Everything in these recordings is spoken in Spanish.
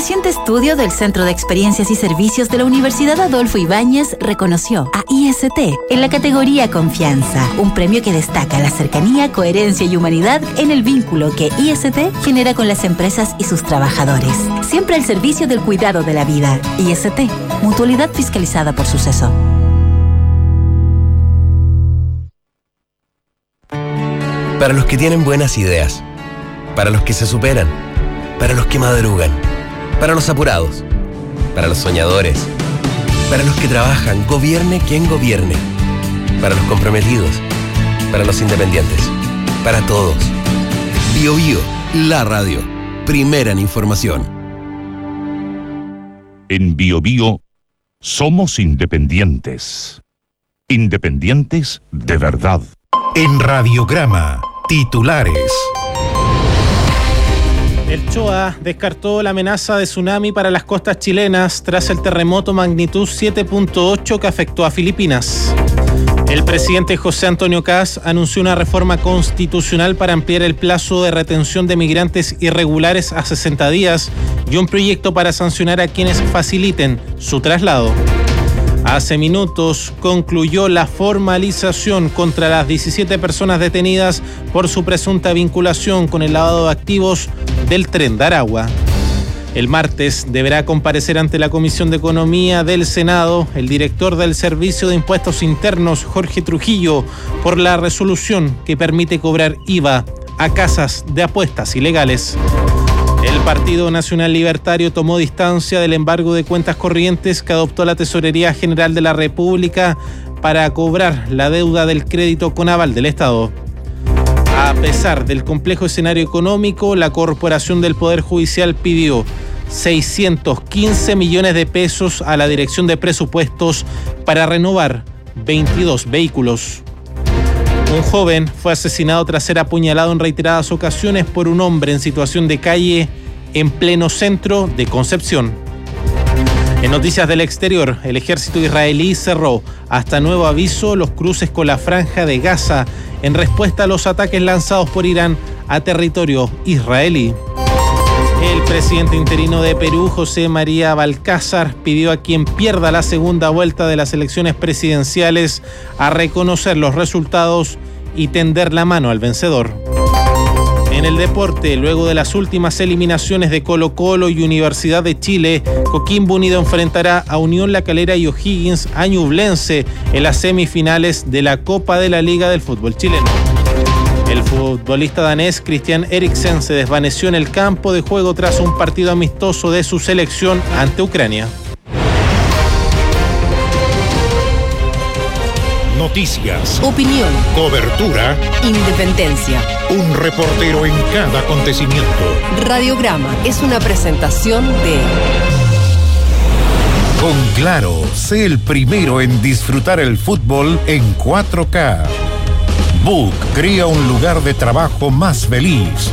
reciente estudio del Centro de Experiencias y Servicios de la Universidad Adolfo Ibáñez reconoció a IST en la categoría Confianza, un premio que destaca la cercanía, coherencia y humanidad en el vínculo que IST genera con las empresas y sus trabajadores. Siempre al servicio del cuidado de la vida. IST, Mutualidad fiscalizada por Suceso. Para los que tienen buenas ideas, para los que se superan, para los que madrugan, para los apurados, para los soñadores, para los que trabajan, gobierne quien gobierne, para los comprometidos, para los independientes, para todos. Bio Bio, la radio, primera en información. En Bio Bio somos independientes. Independientes de verdad. En Radiograma, titulares. El CHOA descartó la amenaza de tsunami para las costas chilenas tras el terremoto magnitud 7.8 que afectó a Filipinas. El presidente José Antonio Kast anunció una reforma constitucional para ampliar el plazo de retención de migrantes irregulares a 60 días y un proyecto para sancionar a quienes faciliten su traslado. Hace minutos concluyó la formalización contra las 17 personas detenidas por su presunta vinculación con el lavado de activos del Tren de Aragua. El martes deberá comparecer ante la Comisión de Economía del Senado el director del Servicio de Impuestos Internos, Jorge Trujillo, por la resolución que permite cobrar IVA a casas de apuestas ilegales. El Partido Nacional Libertario tomó distancia del embargo de cuentas corrientes que adoptó la Tesorería General de la República para cobrar la deuda del crédito con aval del Estado. A pesar del complejo escenario económico, la Corporación del Poder Judicial pidió 615 millones de pesos a la Dirección de Presupuestos para renovar 22 vehículos. Un joven fue asesinado tras ser apuñalado en reiteradas ocasiones por un hombre en situación de calle en pleno centro de Concepción. En noticias del exterior, el ejército israelí cerró hasta nuevo aviso los cruces con la Franja de Gaza en respuesta a los ataques lanzados por Irán a territorio israelí. El presidente interino de Perú, José María Balcázar, pidió a quien pierda la segunda vuelta de las elecciones presidenciales a reconocer los resultados y tender la mano al vencedor. En el deporte, luego de las últimas eliminaciones de Colo-Colo y Universidad de Chile, Coquimbo Unido enfrentará a Unión La Calera y O'Higgins a Ñublense en las semifinales de la Copa de la Liga del Fútbol Chileno. El futbolista danés Christian Eriksen se desvaneció en el campo de juego tras un partido amistoso de su selección ante Ucrania. Noticias, opinión, cobertura, independencia. Un reportero en cada acontecimiento. Radiograma es una presentación de... Con Claro, sé el primero en disfrutar el fútbol en 4K. Book crea un lugar de trabajo más feliz.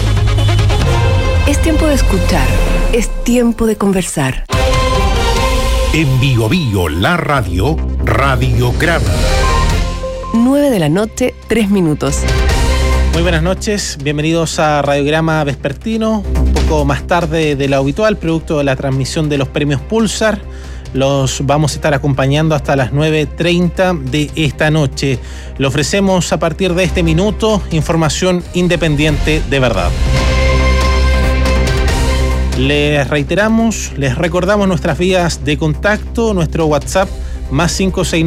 Es tiempo de escuchar, es tiempo de conversar. En Bio Bio, la radio, Radiograma. 9 de la noche, 3 minutos. Muy buenas noches, bienvenidos a Radiograma Vespertino, un poco más tarde de lo habitual, producto de la transmisión de los premios Pulsar. Los vamos a estar acompañando hasta las 9:30 de esta noche. Le ofrecemos a partir de este minuto información independiente de verdad. Les reiteramos, les recordamos nuestras vías de contacto, nuestro WhatsApp más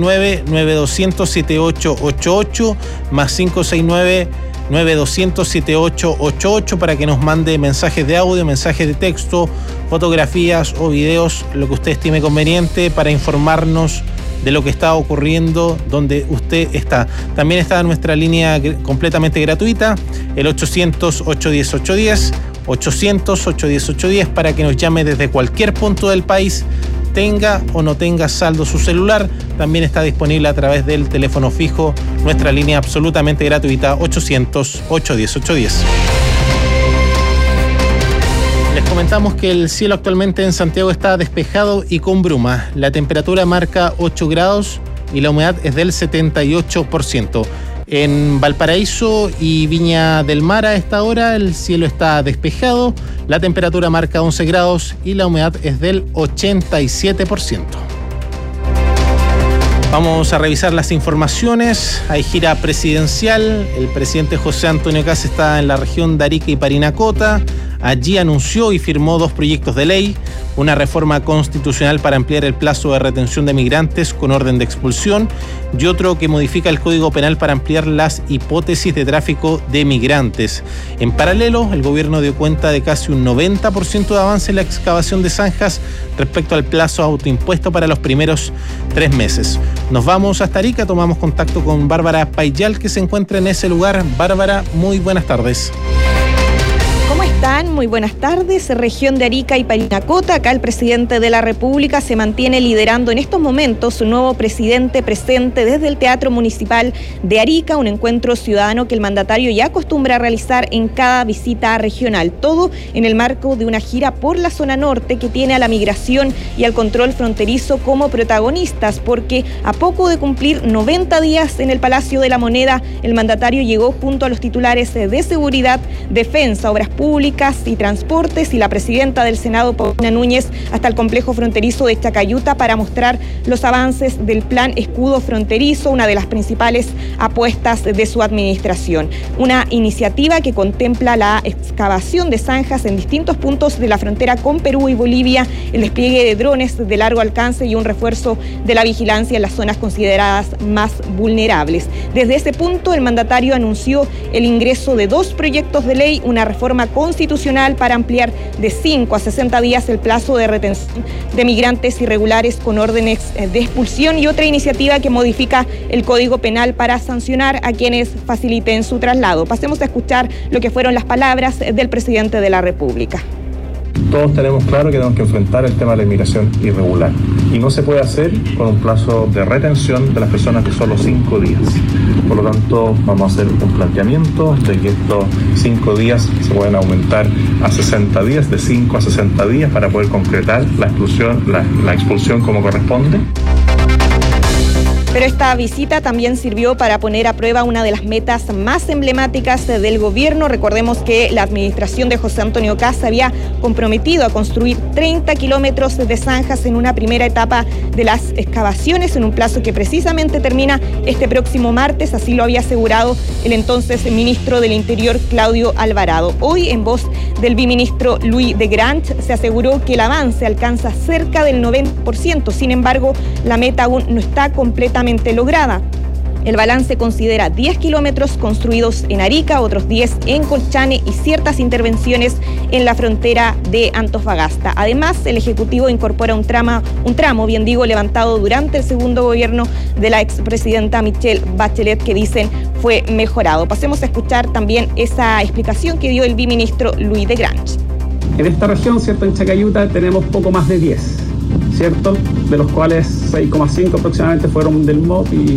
569-9200-7888, más 569-9200-7888 para que nos mande mensajes de audio, mensajes de texto, fotografías o videos, lo que usted estime conveniente para informarnos de lo que está ocurriendo donde usted está. También está nuestra línea completamente gratuita, el 800-810-810, 800-810-810 para que nos llame desde cualquier punto del país, tenga o no tenga saldo su celular. También está disponible a través del teléfono fijo, nuestra línea absolutamente gratuita, 800-810-810. Les comentamos que el cielo actualmente en Santiago está despejado y con bruma. La temperatura marca 8 grados y la humedad es del 78%. En Valparaíso y Viña del Mar a esta hora el cielo está despejado, la temperatura marca 11 grados y la humedad es del 87%. Vamos a revisar las informaciones. Hay gira presidencial. El presidente José Antonio Kast está en la región de Arica y Parinacota. Allí anunció y firmó 2 proyectos de ley, una reforma constitucional para ampliar el plazo de retención de migrantes con orden de expulsión y otro que modifica el Código Penal para ampliar las hipótesis de tráfico de migrantes. En paralelo, el gobierno dio cuenta de casi un 90% de avance en la excavación de zanjas respecto al plazo autoimpuesto para los primeros 3 meses. Nos vamos hasta Arica, tomamos contacto con Bárbara Payal, que se encuentra en ese lugar. Bárbara, muy buenas tardes. ¿Cómo están? Muy buenas tardes. Región de Arica y Parinacota. Acá el presidente de la República se mantiene liderando en estos momentos su nuevo presidente presente desde el Teatro Municipal de Arica, un encuentro ciudadano que el mandatario ya acostumbra a realizar en cada visita regional. Todo en el marco de una gira por la zona norte que tiene a la migración y al control fronterizo como protagonistas, porque a poco de cumplir 90 días en el Palacio de la Moneda, el mandatario llegó junto a los titulares de Seguridad, Defensa, Obras Públicas y Transportes y la presidenta del Senado, Paulina Núñez, hasta el complejo fronterizo de Chacayuta para mostrar los avances del Plan Escudo Fronterizo, una de las principales apuestas de su administración. Una iniciativa que contempla la excavación de zanjas en distintos puntos de la frontera con Perú y Bolivia, el despliegue de drones de largo alcance y un refuerzo de la vigilancia en las zonas consideradas más vulnerables. Desde ese punto, el mandatario anunció el ingreso de 2 proyectos de ley, una reforma constitucional para ampliar de 5 a 60 días el plazo de retención de migrantes irregulares con órdenes de expulsión y otra iniciativa que modifica el Código Penal para sancionar a quienes faciliten su traslado. Pasemos a escuchar lo que fueron las palabras del presidente de la República. Todos tenemos claro que tenemos que enfrentar el tema de la inmigración irregular y no se puede hacer con un plazo de retención de las personas de solo 5 días. Por lo tanto, vamos a hacer un planteamiento de que estos 5 días se pueden aumentar a 60 días, de 5 a 60 días para poder concretar la expulsión como corresponde. Pero esta visita también sirvió para poner a prueba una de las metas más emblemáticas del gobierno. Recordemos que la administración de José Antonio Kast se había comprometido a construir 30 kilómetros de zanjas en una primera etapa de las excavaciones en un plazo que precisamente termina este próximo martes. Así lo había asegurado el entonces ministro del Interior, Claudio Alvarado. Hoy, en voz del biministro Louis de Grant, se aseguró que el avance alcanza cerca del 90%. Sin embargo, la meta aún no está completamente lograda. El balance considera 10 kilómetros construidos en Arica, otros 10 en Colchane y ciertas intervenciones en la frontera de Antofagasta. Además, el Ejecutivo incorpora un tramo, levantado durante el segundo gobierno de la expresidenta Michelle Bachelet, que dicen fue mejorado. Pasemos a escuchar también esa explicación que dio el biministro Louis de Grant. En esta región, ¿cierto? En Chacayuta tenemos poco más de 10. ¿Cierto? De los cuales 6,5 aproximadamente fueron del MOP y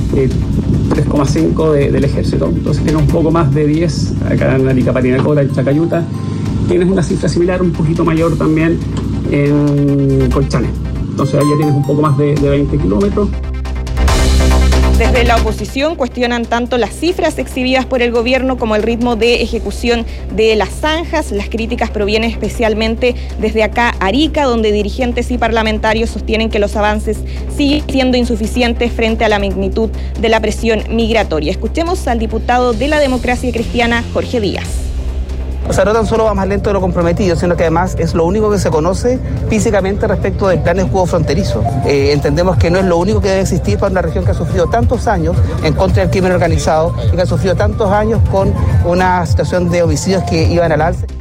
3,5 del Ejército. Entonces tienes un poco más de 10 acá en Arica, Parinacota, en Chacayuta. Tienes una cifra similar, un poquito mayor también en Colchane. Entonces ahí ya tienes un poco más de 20 kilómetros. Desde la oposición cuestionan tanto las cifras exhibidas por el gobierno como el ritmo de ejecución de las zanjas. Las críticas provienen especialmente desde acá, Arica, donde dirigentes y parlamentarios sostienen que los avances siguen siendo insuficientes frente a la magnitud de la presión migratoria. Escuchemos al diputado de la Democracia Cristiana, Jorge Díaz. O sea, no tan solo va más lento de lo comprometido, sino que además es lo único que se conoce físicamente respecto del plan escudo fronterizo. Entendemos que no es lo único que debe existir para una región que ha sufrido tantos años en contra del crimen organizado y que ha sufrido tantos años con una situación de homicidios que iban al alza.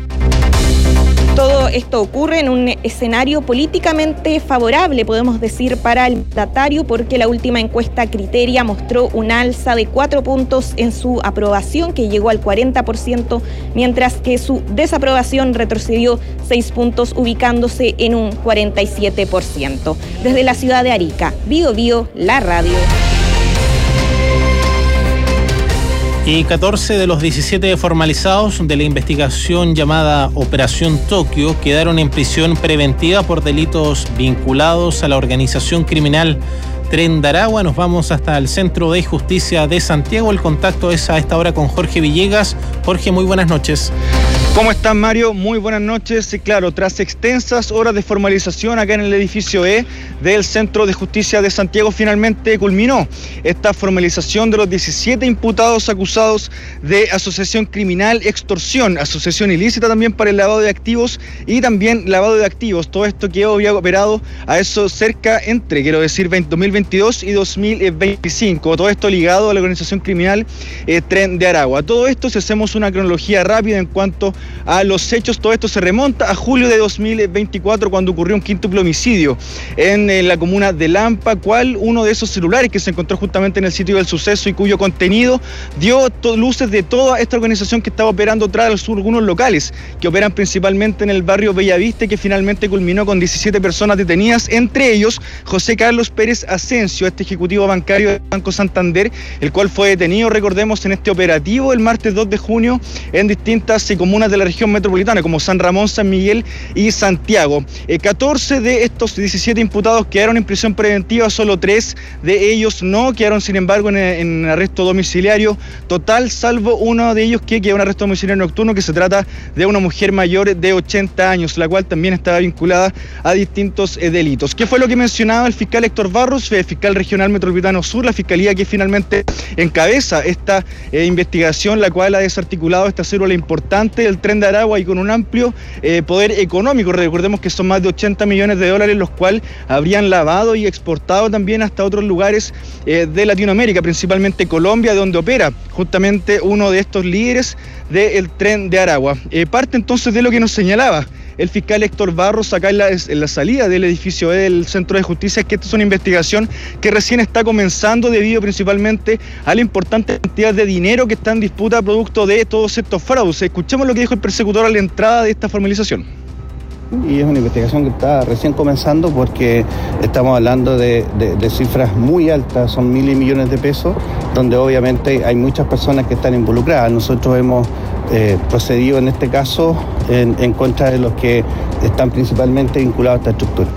Todo esto ocurre en un escenario políticamente favorable, podemos decir, para el mandatario, porque la última encuesta Criteria mostró un alza de 4 puntos en su aprobación, que llegó al 40%, mientras que su desaprobación retrocedió 6 puntos, ubicándose en un 47%. Desde la ciudad de Arica, Bío Bío, la radio. Y 14 de los 17 formalizados de la investigación llamada Operación Tokio quedaron en prisión preventiva por delitos vinculados a la organización criminal Tren de Aragua. Nos vamos hasta el Centro de Justicia de Santiago. El contacto es a esta hora con Jorge Villegas. Jorge, muy buenas noches. ¿Cómo están, Mario? Muy buenas noches. Claro, tras extensas horas de formalización acá en el edificio E del Centro de Justicia de Santiago, finalmente culminó esta formalización de los 17 imputados acusados de asociación criminal, extorsión, asociación ilícita también para el lavado de activos y también lavado de activos. Todo esto que había operado a eso cerca entre, 2022 y 2025. Todo esto ligado a la organización criminal Tren de Aragua. Todo esto, si hacemos una cronología rápida en cuanto a los hechos, todo esto se remonta a julio de 2024, cuando ocurrió un quíntuple homicidio en la comuna de Lampa, cual uno de esos celulares que se encontró justamente en el sitio del suceso y cuyo contenido dio luces de toda esta organización que estaba operando tras algunos locales que operan principalmente en el barrio Bellavista, que finalmente culminó con 17 personas detenidas, entre ellos José Carlos Pérez Asensio, este ejecutivo bancario del Banco Santander, el cual fue detenido, recordemos, en este operativo el martes 2 de junio en distintas comunas de la región metropolitana, como San Ramón, San Miguel y Santiago. 14 de estos 17 imputados quedaron en prisión preventiva, solo 3 de ellos no, quedaron sin embargo en arresto domiciliario total, salvo uno de ellos que quedó en arresto domiciliario nocturno, que se trata de una mujer mayor de 80 años, la cual también estaba vinculada a distintos delitos. ¿Qué fue lo que mencionaba el fiscal Héctor Barros, fiscal regional metropolitano sur, la fiscalía que finalmente encabeza esta investigación, la cual ha desarticulado esta célula importante del Tren de Aragua y con un amplio poder económico? Recordemos que son más de 80 millones de dólares, los cuales habrían lavado y exportado también hasta otros lugares de Latinoamérica, principalmente Colombia, donde opera justamente uno de estos líderes del Tren de Aragua. Parte entonces de lo que nos señalaba el fiscal Héctor Barros acá en la salida del edificio del Centro de Justicia, que esta es una investigación que recién está comenzando debido principalmente a la importante cantidad de dinero que está en disputa producto de todos estos fraudes. Escuchemos lo que dijo el persecutor a la entrada de esta formalización. Y es una investigación que está recién comenzando, porque estamos hablando de cifras muy altas, son miles y millones de pesos, donde obviamente hay muchas personas que están involucradas. Nosotros hemos procedido en este caso en contra de los que están principalmente vinculados a esta estructura.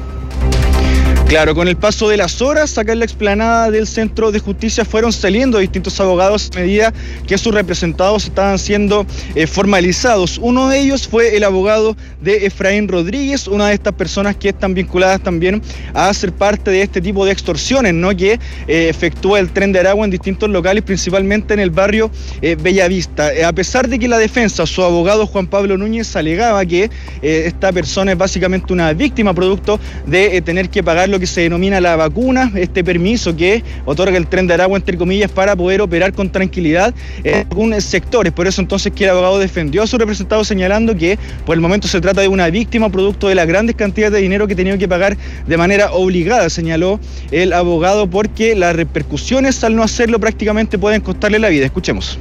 Claro, con el paso de las horas, acá en la explanada del Centro de Justicia fueron saliendo distintos abogados a medida que sus representados estaban siendo formalizados. Uno de ellos fue el abogado de Efraín Rodríguez, una de estas personas que están vinculadas también a ser parte de este tipo de extorsiones, ¿no?, que efectúa el Tren de Aragua en distintos locales, principalmente en el barrio Bellavista. A pesar de que la defensa, su abogado Juan Pablo Núñez, alegaba que esta persona es básicamente una víctima producto de tener que pagar lo que se denomina la vacuna, este permiso que otorga el Tren de Aragua, entre comillas, para poder operar con tranquilidad en algunos sectores. Por eso entonces que el abogado defendió a su representado, señalando que por el momento se trata de una víctima producto de las grandes cantidades de dinero que tenía que pagar de manera obligada, señaló el abogado, porque las repercusiones al no hacerlo prácticamente pueden costarle la vida. Escuchemos.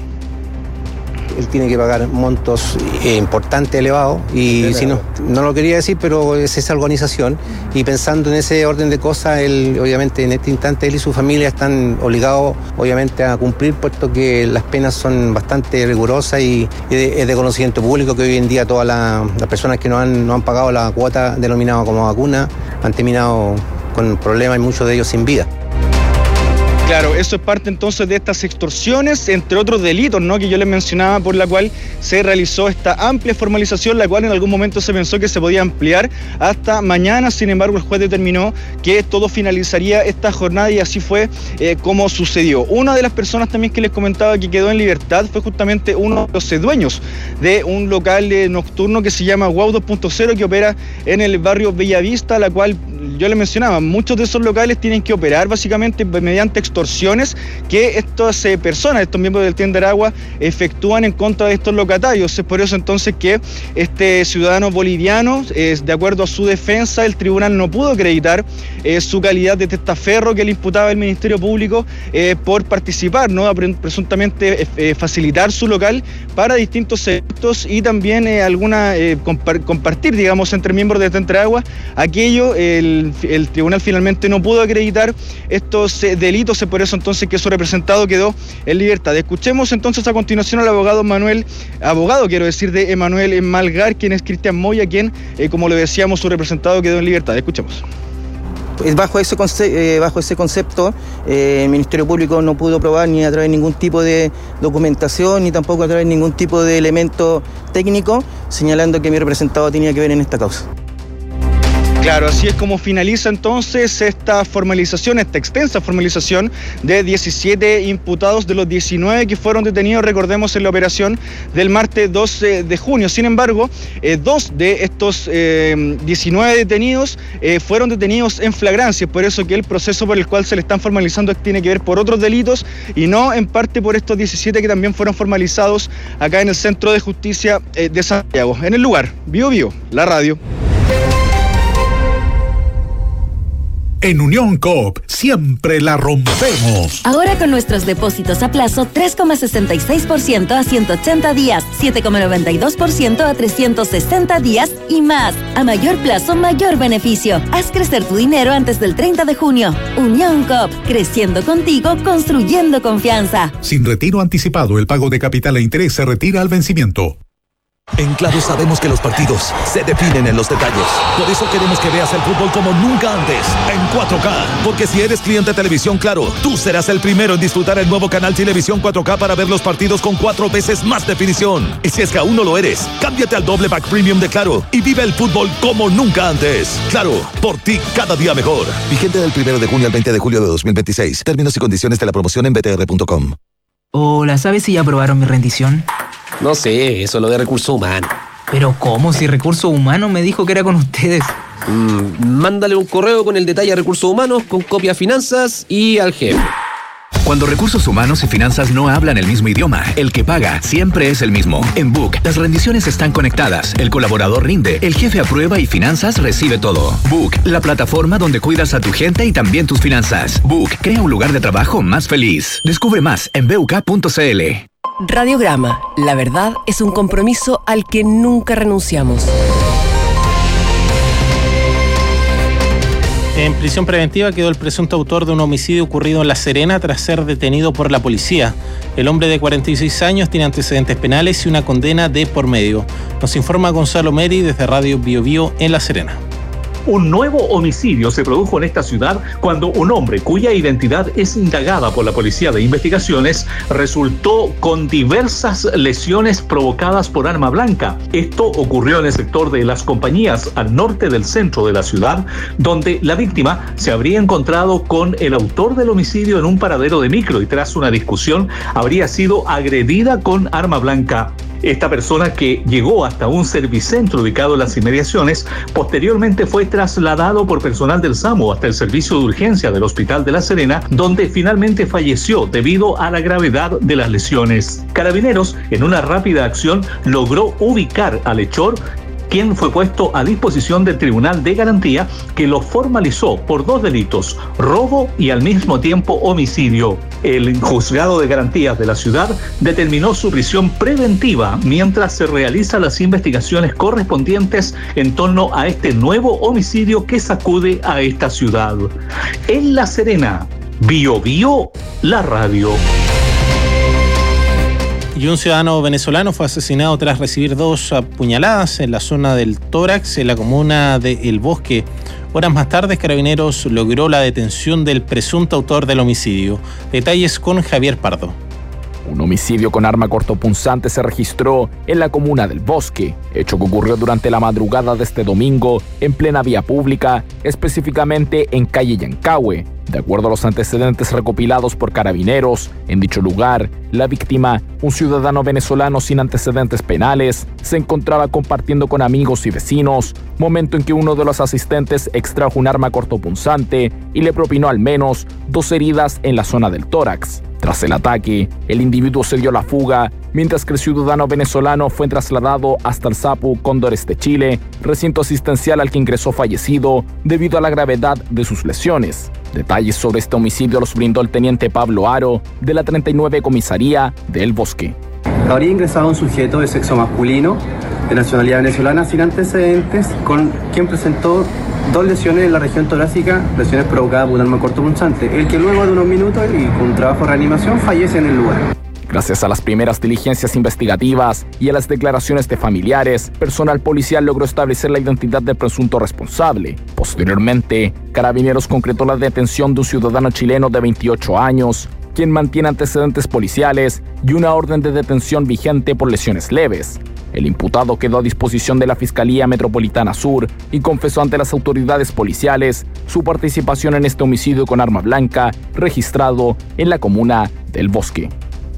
Él tiene que pagar montos importantes, elevados, y si no lo quería decir, pero es esa organización, y pensando en ese orden de cosas, él obviamente en este instante él y su familia están obligados obviamente a cumplir, puesto que las penas son bastante rigurosas y es de conocimiento público que hoy en día todas las personas que no han pagado la cuota denominada como vacuna han terminado con problemas y muchos de ellos sin vida. Claro, eso es parte entonces de estas extorsiones, entre otros delitos, ¿no?, que yo les mencionaba, por la cual se realizó esta amplia formalización, la cual en algún momento se pensó que se podía ampliar hasta mañana. Sin embargo, el juez determinó que todo finalizaría esta jornada, y así fue como sucedió. Una de las personas también que les comentaba que quedó en libertad fue justamente uno de los dueños de un local nocturno que se llama Wow 2.0, que opera en el barrio Bellavista, la cual yo les mencionaba, muchos de esos locales tienen que operar básicamente mediante extorsiones que estas personas, estos miembros del Tren de Aragua, efectúan en contra de estos locatarios. Es por eso entonces que este ciudadano boliviano, de acuerdo a su defensa, el tribunal no pudo acreditar su calidad de testaferro que le imputaba el Ministerio Público por participar, ¿no?, presuntamente facilitar su local para distintos eventos y también compartir, digamos, entre miembros del Tren de Aragua aquello. El tribunal finalmente no pudo acreditar estos delitos, por eso entonces que su representado quedó en libertad. Escuchemos entonces a continuación al abogado de Emanuel Malgar, quien es Cristian Moya, quien, como le decíamos, su representado quedó en libertad. Escuchemos. Bajo ese concepto, el Ministerio Público no pudo probar ni a través de ningún tipo de documentación, ni tampoco a través de ningún tipo de elemento técnico, señalando que mi representado tenía que ver en esta causa. Claro, así es como finaliza entonces esta extensa formalización de 17 imputados de los 19 que fueron detenidos, recordemos, en la operación del martes 12 de junio. Sin embargo, 2 de estos 19 detenidos fueron detenidos en flagrancia, por eso que el proceso por el cual se le están formalizando tiene que ver por otros delitos y no en parte por estos 17 que también fueron formalizados acá en el Centro de Justicia de Santiago. En el lugar, Bio Bio, la radio. En Unión Coop siempre la rompemos. Ahora con nuestros depósitos a plazo 3,66% a 180 días, 7,92% a 360 días y más. A mayor plazo, mayor beneficio. Haz crecer tu dinero antes del 30 de junio. Unión Coop, creciendo contigo, construyendo confianza. Sin retiro anticipado, el pago de capital e interés se retira al vencimiento. En Claro sabemos que los partidos se definen en los detalles. Por eso queremos que veas el fútbol como nunca antes, en 4K. Porque si eres cliente de Televisión Claro, tú serás el primero en disfrutar el nuevo canal Televisión 4K para ver los partidos con 4 veces más definición. Y si es que aún no lo eres, cámbiate al doble pack premium de Claro y vive el fútbol como nunca antes. Claro, por ti cada día mejor. Vigente del 1 de junio al 20 de julio de 2026. Términos y condiciones de la promoción en btr.com. Hola, ¿sabes si ya aprobaron mi rendición? No sé, eso es lo de recursos humanos. ¿Pero cómo? Si Recursos Humanos me dijo que era con ustedes. Mándale un correo con el detalle a Recursos Humanos, con copia a Finanzas y al jefe. Cuando Recursos Humanos y Finanzas no hablan el mismo idioma, el que paga siempre es el mismo. En Book, las rendiciones están conectadas, el colaborador rinde, el jefe aprueba y Finanzas recibe todo. Book, la plataforma donde cuidas a tu gente y también tus finanzas. Book, crea un lugar de trabajo más feliz. Descubre más en buk.cl. Radiograma, la verdad es un compromiso al que nunca renunciamos. En prisión preventiva quedó el presunto autor de un homicidio ocurrido en La Serena tras ser detenido por la policía. El hombre de 46 años tiene antecedentes penales y una condena de por medio. Nos informa Gonzalo Meri desde Radio Bio Bio en La Serena. Un nuevo homicidio se produjo en esta ciudad cuando un hombre cuya identidad es indagada por la Policía de Investigaciones resultó con diversas lesiones provocadas por arma blanca. Esto ocurrió en el sector de Las Compañías, al norte del centro de la ciudad, donde la víctima se habría encontrado con el autor del homicidio en un paradero de micro y tras una discusión habría sido agredida con arma blanca. Esta persona, que llegó hasta un servicentro ubicado en las inmediaciones, posteriormente fue trasladado por personal del SAMU hasta el servicio de urgencia del Hospital de La Serena, donde finalmente falleció debido a la gravedad de las lesiones. Carabineros, en una rápida acción, logró ubicar al hechor, quien fue puesto a disposición del Tribunal de Garantía, que lo formalizó por 2 delitos, robo y al mismo tiempo homicidio. El Juzgado de Garantías de la ciudad determinó su prisión preventiva mientras se realizan las investigaciones correspondientes en torno a este nuevo homicidio que sacude a esta ciudad. En La Serena, Bio Bio, la radio. Y un ciudadano venezolano fue asesinado tras recibir 2 apuñaladas en la zona del tórax, en la comuna de El Bosque. Horas más tarde, Carabineros logró la detención del presunto autor del homicidio. Detalles con Javier Pardo. Un homicidio con arma cortopunzante se registró en la comuna del Bosque, hecho que ocurrió durante la madrugada de este domingo en plena vía pública, específicamente en calle Yancahue. De acuerdo a los antecedentes recopilados por Carabineros, en dicho lugar, la víctima, un ciudadano venezolano sin antecedentes penales, se encontraba compartiendo con amigos y vecinos, momento en que uno de los asistentes extrajo un arma cortopunzante y le propinó al menos 2 heridas en la zona del tórax. Tras el ataque, el individuo se dio la fuga, mientras que el ciudadano venezolano fue trasladado hasta el SAPU Cóndores de Chile, recinto asistencial al que ingresó fallecido debido a la gravedad de sus lesiones. Detalles sobre este homicidio los brindó el teniente Pablo Aro, de la 39 Comisaría de El Bosque. Habría ingresado un sujeto de sexo masculino, de nacionalidad venezolana, sin antecedentes, con quien presentó 2 lesiones en la región torácica, lesiones provocadas por un arma cortopunzante, el que luego de unos minutos y con trabajo de reanimación fallece en el lugar. Gracias a las primeras diligencias investigativas y a las declaraciones de familiares, personal policial logró establecer la identidad del presunto responsable. Posteriormente, Carabineros concretó la detención de un ciudadano chileno de 28 años, quien mantiene antecedentes policiales y una orden de detención vigente por lesiones leves. El imputado quedó a disposición de la Fiscalía Metropolitana Sur y confesó ante las autoridades policiales su participación en este homicidio con arma blanca registrado en la comuna del Bosque.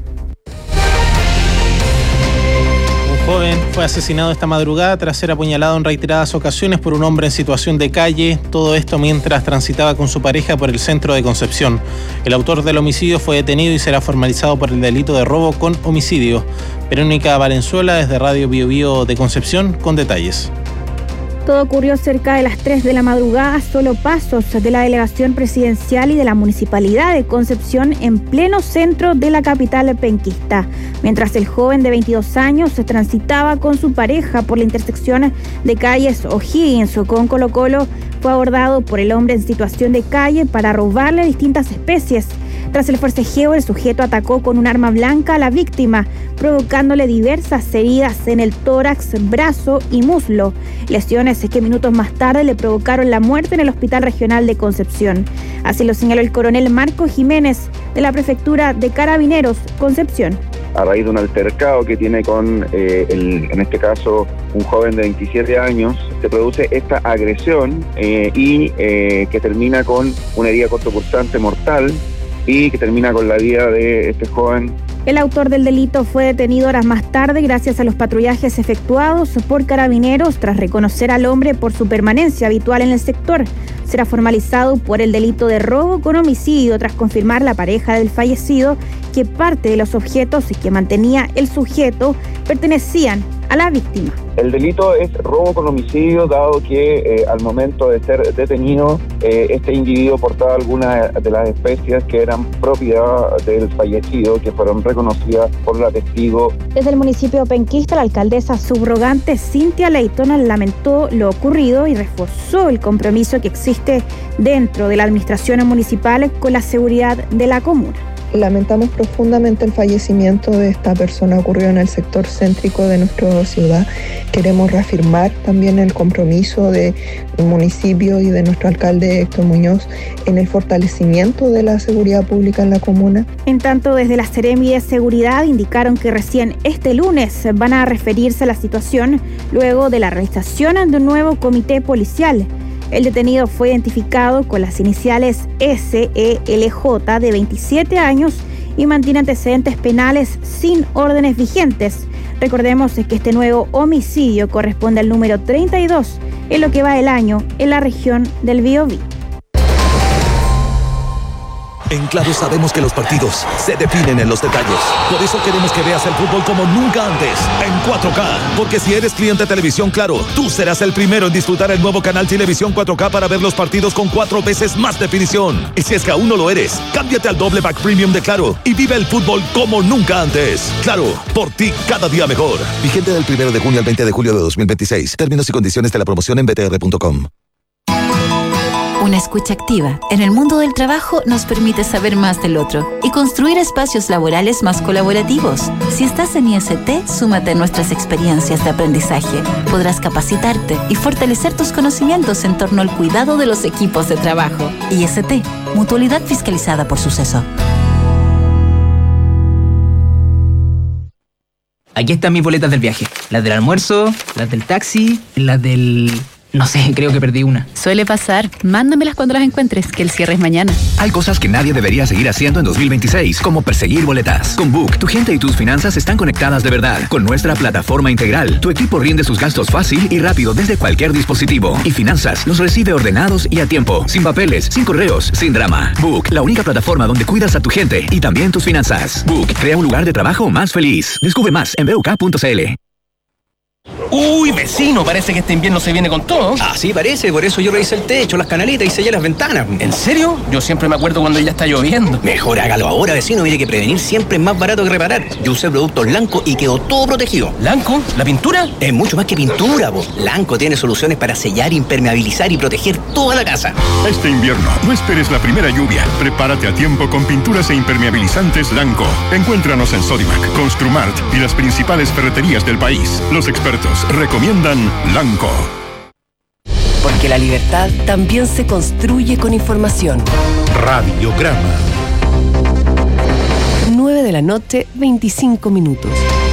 Un joven fue asesinado esta madrugada tras ser apuñalado en reiteradas ocasiones por un hombre en situación de calle, todo esto mientras transitaba con su pareja por el centro de Concepción. El autor del homicidio fue detenido y será formalizado por el delito de robo con homicidio. Verónica Valenzuela desde Radio Bio Bio de Concepción con detalles. Todo ocurrió cerca de las 3 de la madrugada, solo pasos de la delegación presidencial y de la Municipalidad de Concepción en pleno centro de la capital penquista. Mientras el joven de 22 años se transitaba con su pareja por la intersección de calles O'Higgins con Colo Colo, fue abordado por el hombre en situación de calle para robarle distintas especies. Tras el forcejeo, el sujeto atacó con un arma blanca a la víctima, provocándole diversas heridas en el tórax, brazo y muslo. Lesiones que minutos más tarde le provocaron la muerte en el Hospital Regional de Concepción. Así lo señaló el coronel Marco Jiménez de la Prefectura de Carabineros, Concepción. A raíz de un altercado que tiene con, en este caso, un joven de 27 años, se produce esta agresión y que termina con una herida cortopulsante mortal y que termina con la vida de este joven. El autor del delito fue detenido horas más tarde gracias a los patrullajes efectuados por Carabineros tras reconocer al hombre por su permanencia habitual en el sector. Será formalizado por el delito de robo con homicidio tras confirmar la pareja del fallecido que parte de los objetos que mantenía el sujeto pertenecían a la víctima. El delito es robo con homicidio, dado que al momento de ser detenido, este individuo portaba algunas de las especies que eran propiedad del fallecido, que fueron reconocidas por la testigo. Desde el municipio penquista, la alcaldesa subrogante Cintia Leighton lamentó lo ocurrido y reforzó el compromiso que existe dentro de la administración municipal con la seguridad de la comuna. Lamentamos profundamente el fallecimiento de esta persona, ocurrió en el sector céntrico de nuestra ciudad. Queremos reafirmar también el compromiso del municipio y de nuestro alcalde Héctor Muñoz en el fortalecimiento de la seguridad pública en la comuna. En tanto, desde la Seremi de Seguridad indicaron que recién este lunes van a referirse a la situación luego de la realización de un nuevo comité policial. El detenido fue identificado con las iniciales SELJ de 27 años y mantiene antecedentes penales sin órdenes vigentes. Recordemos que este nuevo homicidio corresponde al número 32 en lo que va del año en la región del Biobío. En Claro sabemos que los partidos se definen en los detalles. Por eso queremos que veas el fútbol como nunca antes, en 4K. Porque si eres cliente de Televisión Claro, tú serás el primero en disfrutar el nuevo canal Televisión 4K para ver los partidos con 4 veces más definición. Y si es que aún no lo eres, cámbiate al doble pack premium de Claro y vive el fútbol como nunca antes. Claro, por ti cada día mejor. Vigente del 1 de junio al 20 de julio de 2026. Términos y condiciones de la promoción en btr.com. Una escucha activa en el mundo del trabajo nos permite saber más del otro y construir espacios laborales más colaborativos. Si estás en IST, súmate a nuestras experiencias de aprendizaje. Podrás capacitarte y fortalecer tus conocimientos en torno al cuidado de los equipos de trabajo. IST, mutualidad fiscalizada por Suceso. Aquí están mis boletas del viaje. Las del almuerzo, las del taxi, las del... No sé, creo que perdí una. Suele pasar. Mándamelas cuando las encuentres, que el cierre es mañana. Hay cosas que nadie debería seguir haciendo en 2026, como perseguir boletas. Con Book, tu gente y tus finanzas están conectadas de verdad. Con nuestra plataforma integral, tu equipo rinde sus gastos fácil y rápido desde cualquier dispositivo. Y finanzas los recibe ordenados y a tiempo. Sin papeles, sin correos, sin drama. Book, la única plataforma donde cuidas a tu gente y también tus finanzas. Book, crea un lugar de trabajo más feliz. Descubre más en buk.cl. Uy, vecino, parece que este invierno se viene con todo. Así parece, por eso yo revisé el techo, las canaletas y sellé las ventanas. ¿En serio? Yo siempre me acuerdo cuando ya está lloviendo. Mejor hágalo ahora, vecino. Mire que prevenir siempre es más barato que reparar. Yo usé productos Lanco y quedó todo protegido. ¿Lanco? ¿La pintura? Es mucho más que pintura, po. Lanco tiene soluciones para sellar, impermeabilizar y proteger toda la casa. Este invierno, no esperes la primera lluvia. Prepárate a tiempo con pinturas e impermeabilizantes Lanco. Encuéntranos en Sodimac, Construmart y las principales ferreterías del país. Los expertos recomiendan Lanco. Porque la libertad también se construye con información. Radiograma. 9 de la noche, 25 minutos.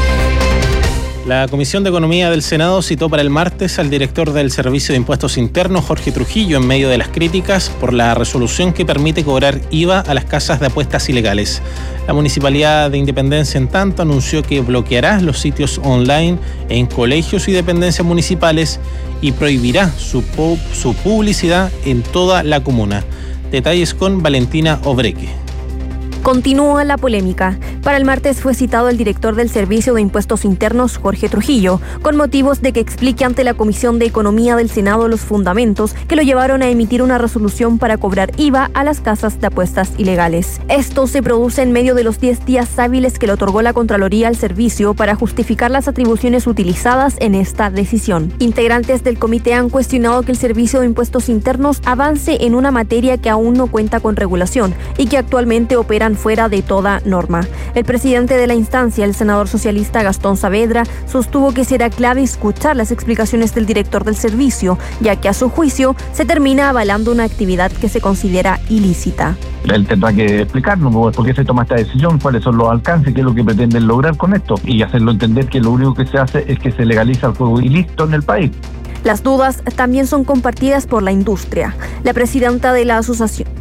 La Comisión de Economía del Senado citó para el martes al director del Servicio de Impuestos Internos, Jorge Trujillo, en medio de las críticas por la resolución que permite cobrar IVA a las casas de apuestas ilegales. La Municipalidad de Independencia, en tanto, anunció que bloqueará los sitios online en colegios y dependencias municipales y prohibirá su publicidad en toda la comuna. Detalles con Valentina Obreque. Continúa la polémica. Para el martes fue citado el director del Servicio de Impuestos Internos, Jorge Trujillo, con motivos de que explique ante la Comisión de Economía del Senado los fundamentos que lo llevaron a emitir una resolución para cobrar IVA a las casas de apuestas ilegales. Esto se produce en medio de los 10 días hábiles que le otorgó la Contraloría al servicio para justificar las atribuciones utilizadas en esta decisión. Integrantes del comité han cuestionado que el Servicio de Impuestos Internos avance en una materia que aún no cuenta con regulación y que actualmente operan fuera de toda norma. El presidente de la instancia, el senador socialista Gastón Saavedra, sostuvo que será clave escuchar las explicaciones del director del servicio, ya que a su juicio se termina avalando una actividad que se considera ilícita. Él tendrá que explicarnos por qué se toma esta decisión, cuáles son los alcances, qué es lo que pretenden lograr con esto y hacerlo entender que lo único que se hace es que se legaliza el juego ilícito en el país. Las dudas también son compartidas por la industria. La presidenta de la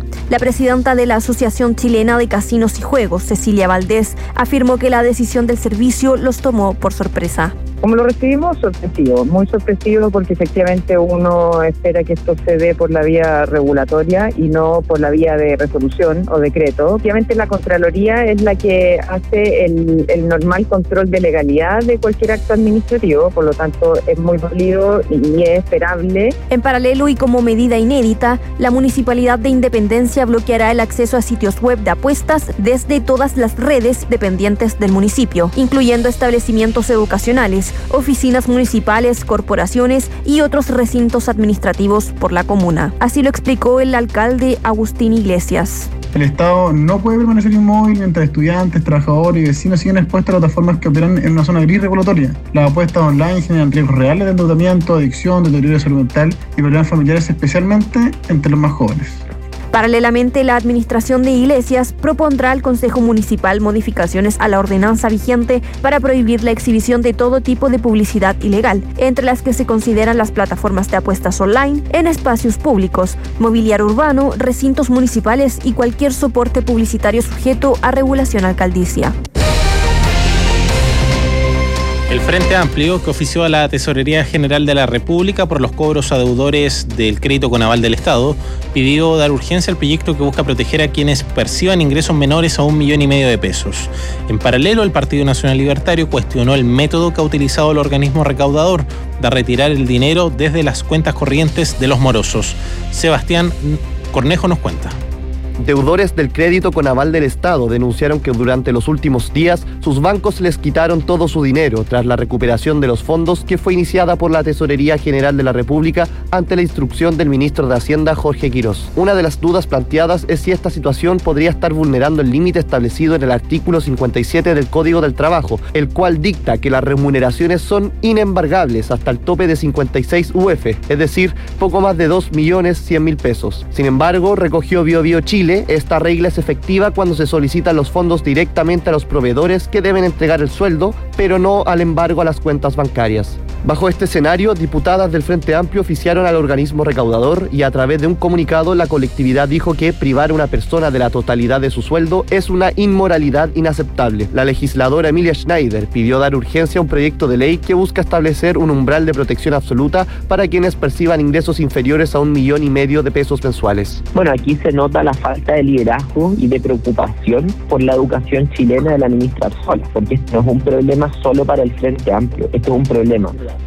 Asociación Chilena de Casinos y Juegos, Cecilia Valdés, afirmó que la decisión del servicio los tomó por sorpresa. Como lo recibimos, sorpresivo, muy sorpresivo, porque efectivamente uno espera que esto se dé por la vía regulatoria y no por la vía de resolución o decreto. Obviamente la Contraloría es la que hace el normal control de legalidad de cualquier acto administrativo, por lo tanto es muy válido y es esperable. En paralelo y como medida inédita, la Municipalidad de Independencia bloqueará el acceso a sitios web de apuestas desde todas las redes dependientes del municipio, incluyendo establecimientos educacionales, oficinas municipales, corporaciones y otros recintos administrativos por la comuna. Así lo explicó el alcalde Agustín Iglesias. El Estado no puede permanecer inmóvil mientras estudiantes, trabajadores y vecinos siguen expuestos a plataformas que operan en una zona gris regulatoria. Las apuestas online generan riesgos reales de endeudamiento, adicción, deterioro de salud mental y problemas familiares, especialmente entre los más jóvenes. Paralelamente, la administración de Iglesias propondrá al Consejo Municipal modificaciones a la ordenanza vigente para prohibir la exhibición de todo tipo de publicidad ilegal, entre las que se consideran las plataformas de apuestas online, en espacios públicos, mobiliario urbano, recintos municipales y cualquier soporte publicitario sujeto a regulación alcaldicia. El Frente Amplio, que ofició a la Tesorería General de la República por los cobros a deudores del crédito con aval del Estado, pidió dar urgencia al proyecto que busca proteger a quienes perciban ingresos menores a 1,5 millones de pesos. En paralelo, el Partido Nacional Libertario cuestionó el método que ha utilizado el organismo recaudador de retirar el dinero desde las cuentas corrientes de los morosos. Sebastián Cornejo nos cuenta. Deudores del crédito con aval del Estado denunciaron que durante los últimos días sus bancos les quitaron todo su dinero tras la recuperación de los fondos que fue iniciada por la Tesorería General de la República ante la instrucción del ministro de Hacienda, Jorge Quirós. Una de las dudas planteadas es si esta situación podría estar vulnerando el límite establecido en el artículo 57 del Código del Trabajo, el cual dicta que las remuneraciones son inembargables hasta el tope de 56 UF, es decir, poco más de 2.100.000 pesos. Sin embargo, recogió BioBio Chile, esta regla es efectiva cuando se solicitan los fondos directamente a los proveedores que deben entregar el sueldo, pero no al embargo a las cuentas bancarias. Bajo este escenario, diputadas del Frente Amplio oficiaron al organismo recaudador y a través de un comunicado la colectividad dijo que privar a una persona de la totalidad de su sueldo es una inmoralidad inaceptable. La legisladora Emilia Schneider pidió dar urgencia a un proyecto de ley que busca establecer un umbral de protección absoluta para quienes perciban ingresos inferiores a 1,5 millones de pesos mensuales. Bueno, aquí se nota la falta de liderazgo y de preocupación por la educación chilena de la ministra Arzola, porque esto no es un problema solo para el Frente Amplio, esto es un problema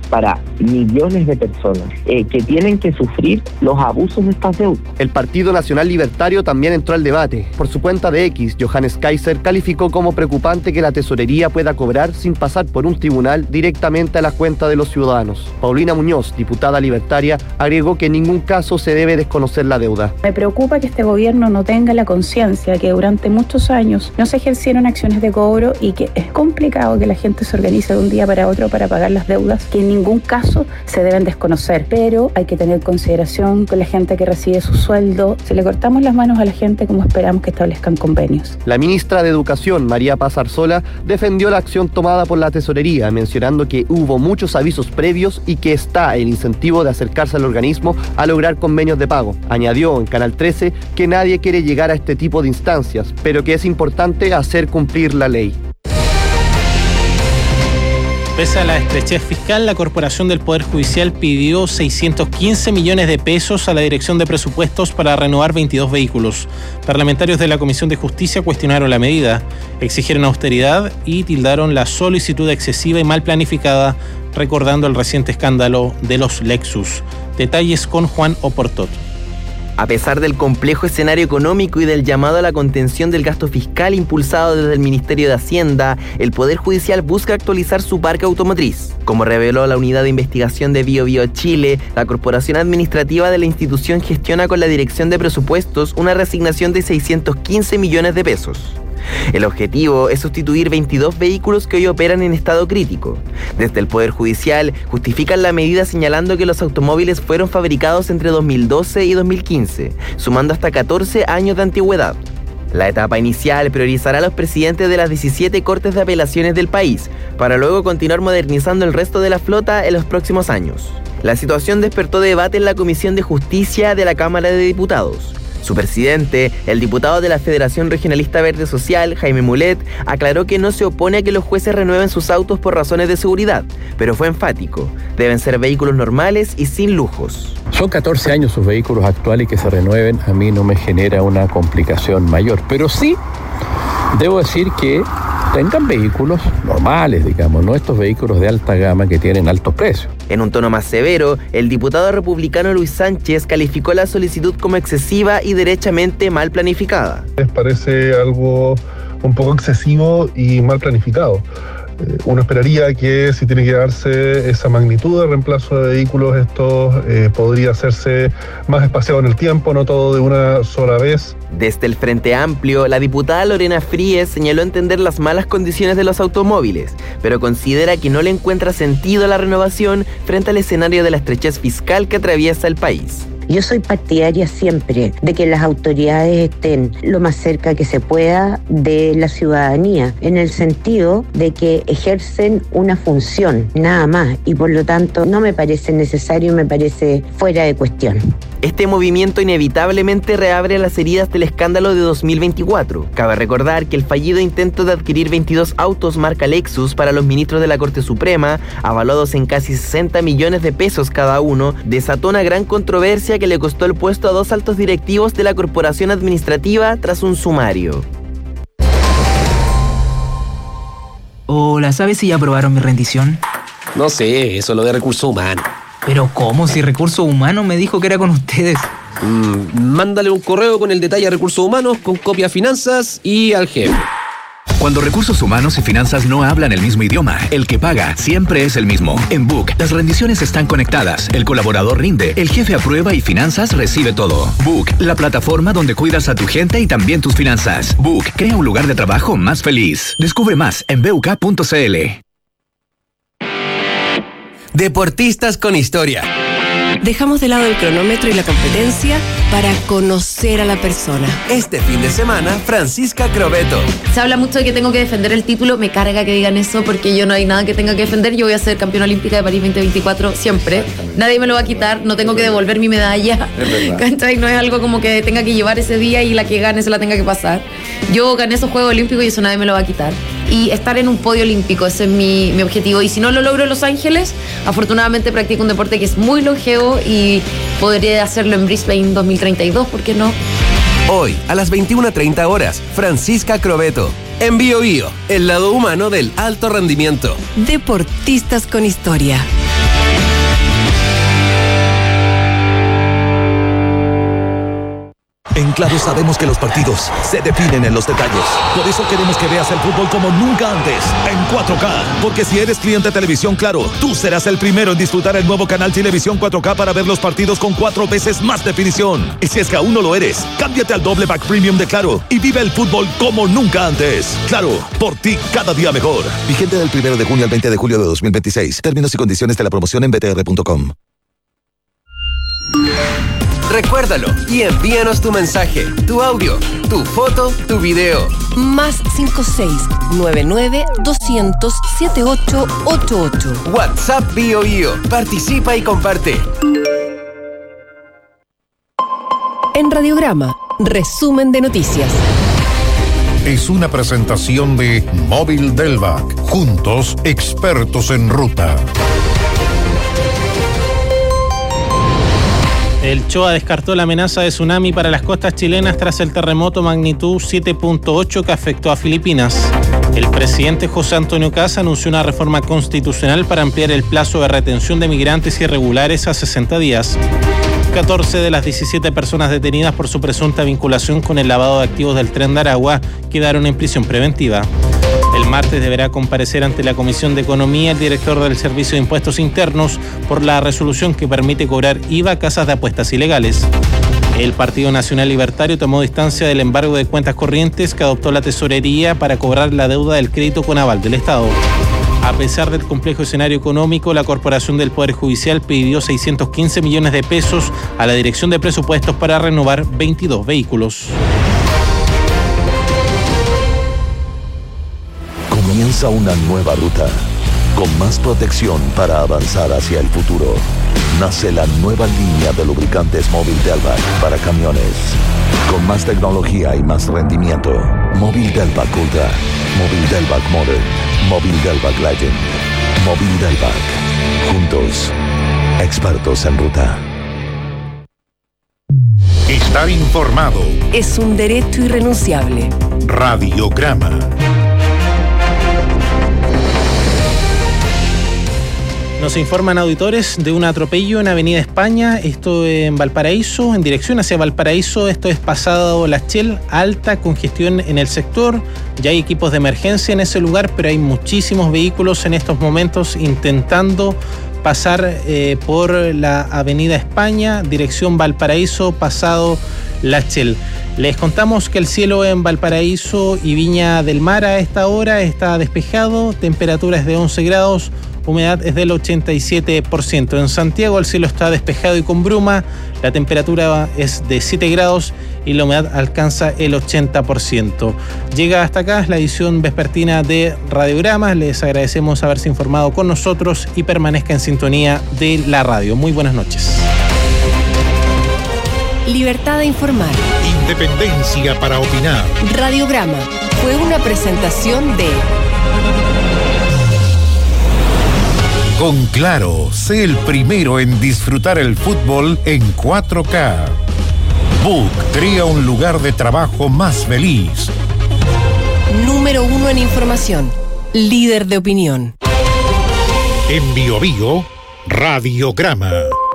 para millones de personas que tienen que sufrir los abusos de estas deudas. El Partido Nacional Libertario también entró al debate. Por su cuenta de X, Johannes Kaiser calificó como preocupante que la tesorería pueda cobrar sin pasar por un tribunal directamente a la cuenta de los ciudadanos. Paulina Muñoz, diputada libertaria, agregó que en ningún caso se debe desconocer la deuda. Me preocupa que este gobierno no tenga la conciencia que durante muchos años no se ejercieron acciones de cobro y que es complicado que la gente se organice de un día para otro para pagar las deudas, que en ningún caso se deben desconocer, pero hay que tener consideración con la gente que recibe su sueldo. Si le cortamos las manos a la gente, ¿cómo esperamos que establezcan convenios? La ministra de Educación, María Paz Arzola, defendió la acción tomada por la tesorería, mencionando que hubo muchos avisos previos y que está el incentivo de acercarse al organismo a lograr convenios de pago. Añadió en Canal 13 que nadie quiere llegar a este tipo de instancias, pero que es importante hacer cumplir la ley. Pese a la estrechez fiscal, la Corporación del Poder Judicial pidió 615 millones de pesos a la Dirección de Presupuestos para renovar 22 vehículos. Parlamentarios de la Comisión de Justicia cuestionaron la medida, exigieron austeridad y tildaron la solicitud excesiva y mal planificada, recordando el reciente escándalo de los Lexus. Detalles con Juan Oportot. A pesar del complejo escenario económico y del llamado a la contención del gasto fiscal impulsado desde el Ministerio de Hacienda, el Poder Judicial busca actualizar su parque automotriz. Como reveló la Unidad de Investigación de BioBio Chile, la Corporación Administrativa de la institución gestiona con la Dirección de Presupuestos una reasignación de 615 millones de pesos. El objetivo es sustituir 22 vehículos que hoy operan en estado crítico. Desde el Poder Judicial justifican la medida señalando que los automóviles fueron fabricados entre 2012 y 2015, sumando hasta 14 años de antigüedad. La etapa inicial priorizará a los presidentes de las 17 cortes de apelaciones del país, para luego continuar modernizando el resto de la flota en los próximos años. La situación despertó debate en la Comisión de Justicia de la Cámara de Diputados. Su presidente, el diputado de la Federación Regionalista Verde Social, Jaime Mulet, aclaró que no se opone a que los jueces renueven sus autos por razones de seguridad, pero fue enfático: deben ser vehículos normales y sin lujos. Son 14 años sus vehículos actuales y que se renueven a mí no me genera una complicación mayor, pero sí debo decir que tengan vehículos normales, digamos, no estos vehículos de alta gama que tienen altos precios. En un tono más severo, el diputado republicano Luis Sánchez calificó la solicitud como excesiva y derechamente mal planificada. Les parece algo un poco excesivo y mal planificado. Uno esperaría que si tiene que darse esa magnitud de reemplazo de vehículos, esto podría hacerse más espaciado en el tiempo, no todo de una sola vez. Desde el Frente Amplio, la diputada Lorena Fríes señaló entender las malas condiciones de los automóviles, pero considera que no le encuentra sentido a la renovación frente al escenario de la estrechez fiscal que atraviesa el país. Yo soy partidaria siempre de que las autoridades estén lo más cerca que se pueda de la ciudadanía, en el sentido de que ejercen una función, nada más, y por lo tanto no me parece necesario y me parece fuera de cuestión. Este movimiento inevitablemente reabre las heridas del escándalo de 2024. Cabe recordar que el fallido intento de adquirir 22 autos marca Lexus para los ministros de la Corte Suprema, avaluados en casi 60 millones de pesos cada uno, desató una gran controversia que le costó el puesto a 2 altos directivos de la Corporación Administrativa tras un sumario. Hola, ¿sabes si ya aprobaron mi rendición? No sé, eso es lo de recursos humanos. ¿Pero cómo? Si Recursos Humanos me dijo que era con ustedes. Mándale un correo con el detalle a Recursos Humanos, con copia a Finanzas y al jefe. Cuando Recursos Humanos y Finanzas no hablan el mismo idioma, el que paga siempre es el mismo. En Book, las rendiciones están conectadas, el colaborador rinde, el jefe aprueba y Finanzas recibe todo. Book, la plataforma donde cuidas a tu gente y también tus finanzas. Book, crea un lugar de trabajo más feliz. Descubre más en buk.cl. Deportistas con historia. Dejamos de lado el cronómetro y la competencia para conocer a la persona. Este fin de semana, Francisca Crobeto. Se habla mucho de que tengo que defender el título. Me carga que digan eso porque yo no hay nada que tenga que defender. Yo voy a ser campeona olímpica de París 2024 siempre. Nadie me lo va a quitar. No tengo que devolver mi medalla. ¿Cachai? No es algo como que tenga que llevar ese día y la que gane se la tenga que pasar. Yo gané esos Juegos Olímpicos y eso nadie me lo va a quitar. Y estar en un podio olímpico, ese es mi objetivo. Y si no lo logro en Los Ángeles, afortunadamente practico un deporte que es muy longevo y podría hacerlo en Brisbane 2032, ¿por qué no? Hoy, a las 21:30 horas, Francisca Crobeto. En BioBio, el lado humano del alto rendimiento. Deportistas con historia. En Claro sabemos que los partidos se definen en los detalles. Por eso queremos que veas el fútbol como nunca antes, en 4K. Porque si eres cliente de Televisión Claro, tú serás el primero en disfrutar el nuevo canal Televisión 4K para ver los partidos con 4 veces más definición. Y si es que aún no lo eres, cámbiate al doble pack premium de Claro y vive el fútbol como nunca antes. Claro, por ti cada día mejor. Vigente del 1 de junio al 20 de julio de 2026. Términos y condiciones de la promoción en btr.com. Recuérdalo y envíanos tu mensaje, tu audio, tu foto, tu video. Más 56-99-200-7888. WhatsApp BioBio. Participa y comparte. En Radiograma, resumen de noticias. Es una presentación de Móvil Delvac. Juntos, expertos en ruta. El CHOA descartó la amenaza de tsunami para las costas chilenas tras el terremoto magnitud 7.8 que afectó a Filipinas. El presidente José Antonio Kast anunció una reforma constitucional para ampliar el plazo de retención de migrantes irregulares a 60 días. 14 de las 17 personas detenidas por su presunta vinculación con el lavado de activos del Tren de Aragua quedaron en prisión preventiva. El martes deberá comparecer ante la Comisión de Economía el director del Servicio de Impuestos Internos por la resolución que permite cobrar IVA a casas de apuestas ilegales. El Partido Nacional Libertario tomó distancia del embargo de cuentas corrientes que adoptó la Tesorería para cobrar la deuda del crédito con aval del Estado. A pesar del complejo escenario económico, la Corporación del Poder Judicial pidió 615 millones de pesos a la Dirección de Presupuestos para renovar 22 vehículos. Comienza una nueva ruta, con más protección para avanzar hacia el futuro. Nace la nueva línea de lubricantes Móvil Delvac para camiones. Con más tecnología y más rendimiento. Móvil Delvac Ultra, Móvil Delvac Modern, Móvil Delvac Legend, Móvil Delvac. Juntos, expertos en ruta. Estar informado es un derecho irrenunciable. Radiograma. Nos informan auditores de un atropello en Avenida España, esto en Valparaíso, en dirección hacia Valparaíso, esto es pasado Las Chel, alta congestión en el sector, ya hay equipos de emergencia en ese lugar, pero hay muchísimos vehículos en estos momentos intentando pasar por la Avenida España, dirección Valparaíso, pasado Las Chel. Les contamos que el cielo en Valparaíso y Viña del Mar a esta hora está despejado, temperaturas de 11 grados, humedad es del 87%. En Santiago el cielo está despejado y con bruma, la temperatura es de 7 grados y la humedad alcanza el 80%. Llega hasta acá la edición vespertina de Radiogramas. Les agradecemos haberse informado con nosotros y permanezca en sintonía de la radio. Muy buenas noches. Libertad de informar. Independencia para opinar. Radiograma fue una presentación de... Con Claro, sé el primero en disfrutar el fútbol en 4K. Book crea un lugar de trabajo más feliz. Número 1 en información. Líder de opinión. En BioBio, Radiograma.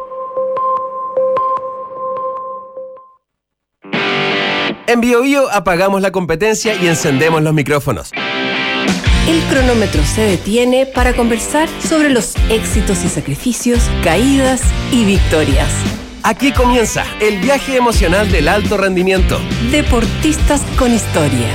En BioBio apagamos la competencia y encendemos los micrófonos. El cronómetro se detiene para conversar sobre los éxitos y sacrificios, caídas y victorias. Aquí comienza el viaje emocional del alto rendimiento. Deportistas con historia.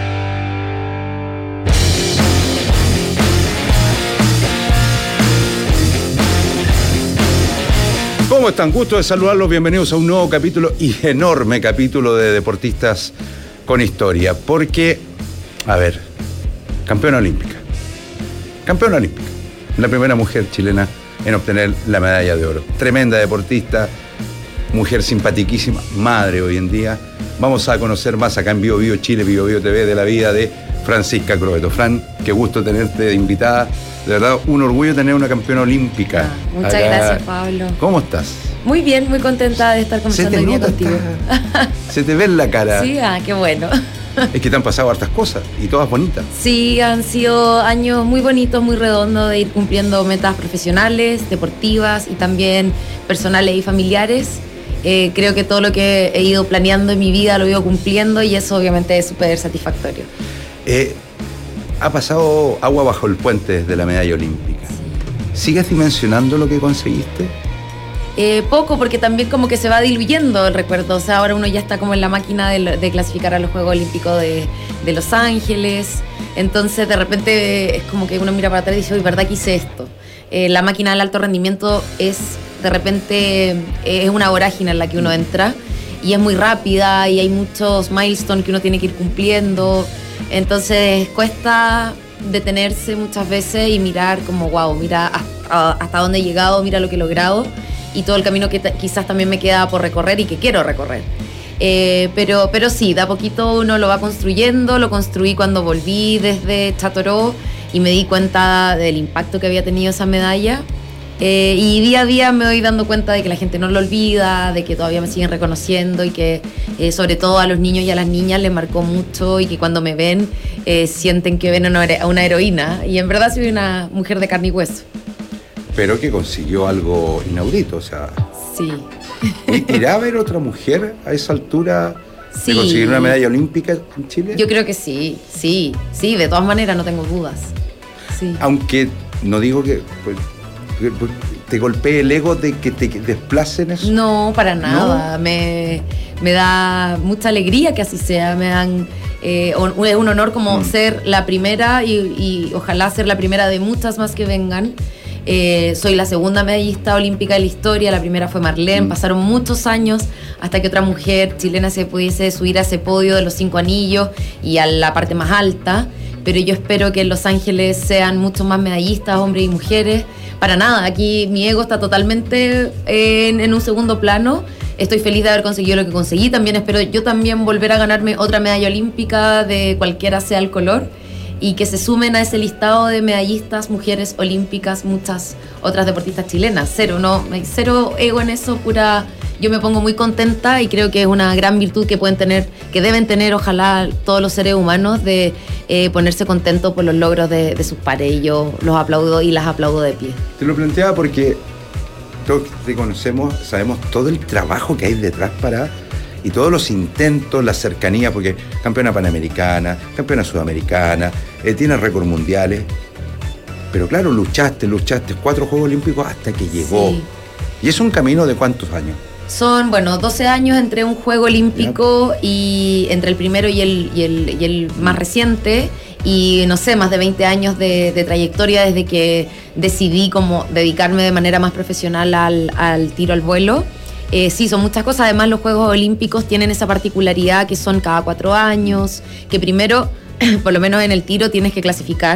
¿Cómo están? Gusto de saludarlos. Bienvenidos a un nuevo capítulo y enorme capítulo de Deportistas con Historia. Porque, a ver, campeona olímpica. Campeona olímpica. La primera mujer chilena en obtener la medalla de oro. Tremenda deportista, mujer simpaticísima, madre hoy en día. Vamos a conocer más acá en BioBio Chile, BioBio TV, de la vida de Francisca Crovetto. Fran, qué gusto tenerte de invitada. De verdad, un orgullo tener una campeona olímpica. Muchas gracias, Pablo. ¿Cómo estás? Muy bien, muy contenta de estar conversando hoy día contigo. Se te ve en la cara. Sí, qué bueno. Es que te han pasado hartas cosas y todas bonitas. Sí, han sido años muy bonitos, muy redondos de ir cumpliendo metas profesionales, deportivas y también personales y familiares. Creo que todo lo que he ido planeando en mi vida lo he ido cumpliendo y eso obviamente es súper satisfactorio. Ha pasado agua bajo el puente desde la medalla olímpica. ¿Sigues dimensionando lo que conseguiste? Poco, porque también como que se va diluyendo el recuerdo. O sea, ahora uno ya está como en la máquina de clasificar a los Juegos Olímpicos de Los Ángeles. Entonces, de repente, es como que uno mira para atrás y dice, uy, ¿verdad que hice esto? La máquina del alto rendimiento de repente, es una vorágine en la que uno entra y es muy rápida y hay muchos milestones que uno tiene que ir cumpliendo. Entonces, cuesta detenerse muchas veces y mirar como, wow, mira hasta dónde he llegado, mira lo que he logrado y todo el camino que quizás también me queda por recorrer y que quiero recorrer. Pero sí, de a poquito uno lo va construyendo. Lo construí cuando volví desde Chatoró y me di cuenta del impacto que había tenido esa medalla. Y día a día me voy dando cuenta de que la gente no lo olvida, de que todavía me siguen reconociendo y que sobre todo a los niños y a las niñas les marcó mucho y que cuando me ven sienten que ven a una heroína. Y en verdad soy una mujer de carne y hueso. Pero que consiguió algo inaudito, o sea... Sí. ¿Irá a haber otra mujer a esa altura Sí. de conseguir una medalla olímpica en Chile? Yo creo que sí, de todas maneras no tengo dudas. Sí. Aunque no digo que te golpee el ego de que te desplacen eso. No, para nada. ¿No? Me da mucha alegría que así sea. Me dan es un honor como ser la primera y ojalá ser la primera de muchas más que vengan. Soy la segunda medallista olímpica de la historia, la primera fue Marlene. Pasaron muchos años hasta que otra mujer chilena se pudiese subir a ese podio de los 5 anillos y a la parte más alta, pero yo espero que en Los Ángeles sean muchos más medallistas, hombres y mujeres. Para nada, aquí mi ego está totalmente en un segundo plano. Estoy feliz de haber conseguido lo que conseguí. También espero yo también volver a ganarme otra medalla olímpica de cualquiera sea el color y que se sumen a ese listado de medallistas, mujeres olímpicas, muchas otras deportistas chilenas. Cero ego en eso, pura... Yo me pongo muy contenta y creo que es una gran virtud que deben tener, ojalá, todos los seres humanos, de ponerse contentos por los logros de sus pares. Y yo los aplaudo y las aplaudo de pie. Te lo planteaba porque todos te conocemos, sabemos todo el trabajo que hay detrás y todos los intentos, la cercanía, porque campeona panamericana, campeona sudamericana, tiene récords mundiales. Pero claro, luchaste 4 Juegos Olímpicos hasta que llegó. Sí. ¿Y es un camino de cuántos años? Son, 12 años entre un Juego Olímpico y entre el primero y el más reciente. Y no sé, más de 20 años de trayectoria desde que decidí como dedicarme de manera más profesional al tiro al vuelo. Sí, son muchas cosas. Además, los Juegos Olímpicos tienen esa particularidad que son cada 4 años, que primero, por lo menos en el tiro, tienes que clasificar.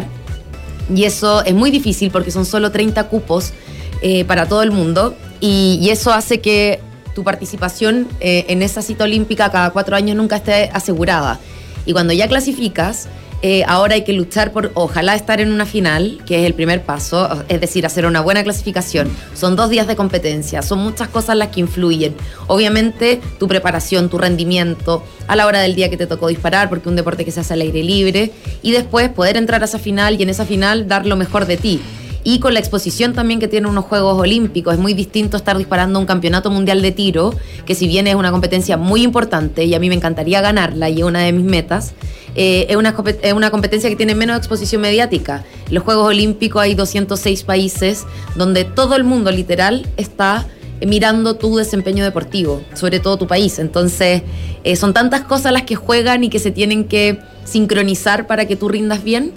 Y eso es muy difícil porque son solo 30 cupos para todo el mundo. Y eso hace que tu participación en esa cita olímpica cada 4 años nunca esté asegurada. Y cuando ya clasificas, ahora hay que luchar por, ojalá, estar en una final, que es el primer paso, es decir, hacer una buena clasificación. Son 2 días de competencia, son muchas cosas las que influyen. Obviamente, tu preparación, tu rendimiento, a la hora del día que te tocó disparar, porque es un deporte que se hace al aire libre, y después poder entrar a esa final y en esa final dar lo mejor de ti. Y con la exposición también que tienen unos Juegos Olímpicos, es muy distinto estar disparando un campeonato mundial de tiro, que si bien es una competencia muy importante y a mí me encantaría ganarla y es una de mis metas, es una competencia que tiene menos exposición mediática. En los Juegos Olímpicos hay 206 países donde todo el mundo literal está mirando tu desempeño deportivo, sobre todo tu país. Entonces, son tantas cosas las que juegan y que se tienen que sincronizar para que tú rindas bien,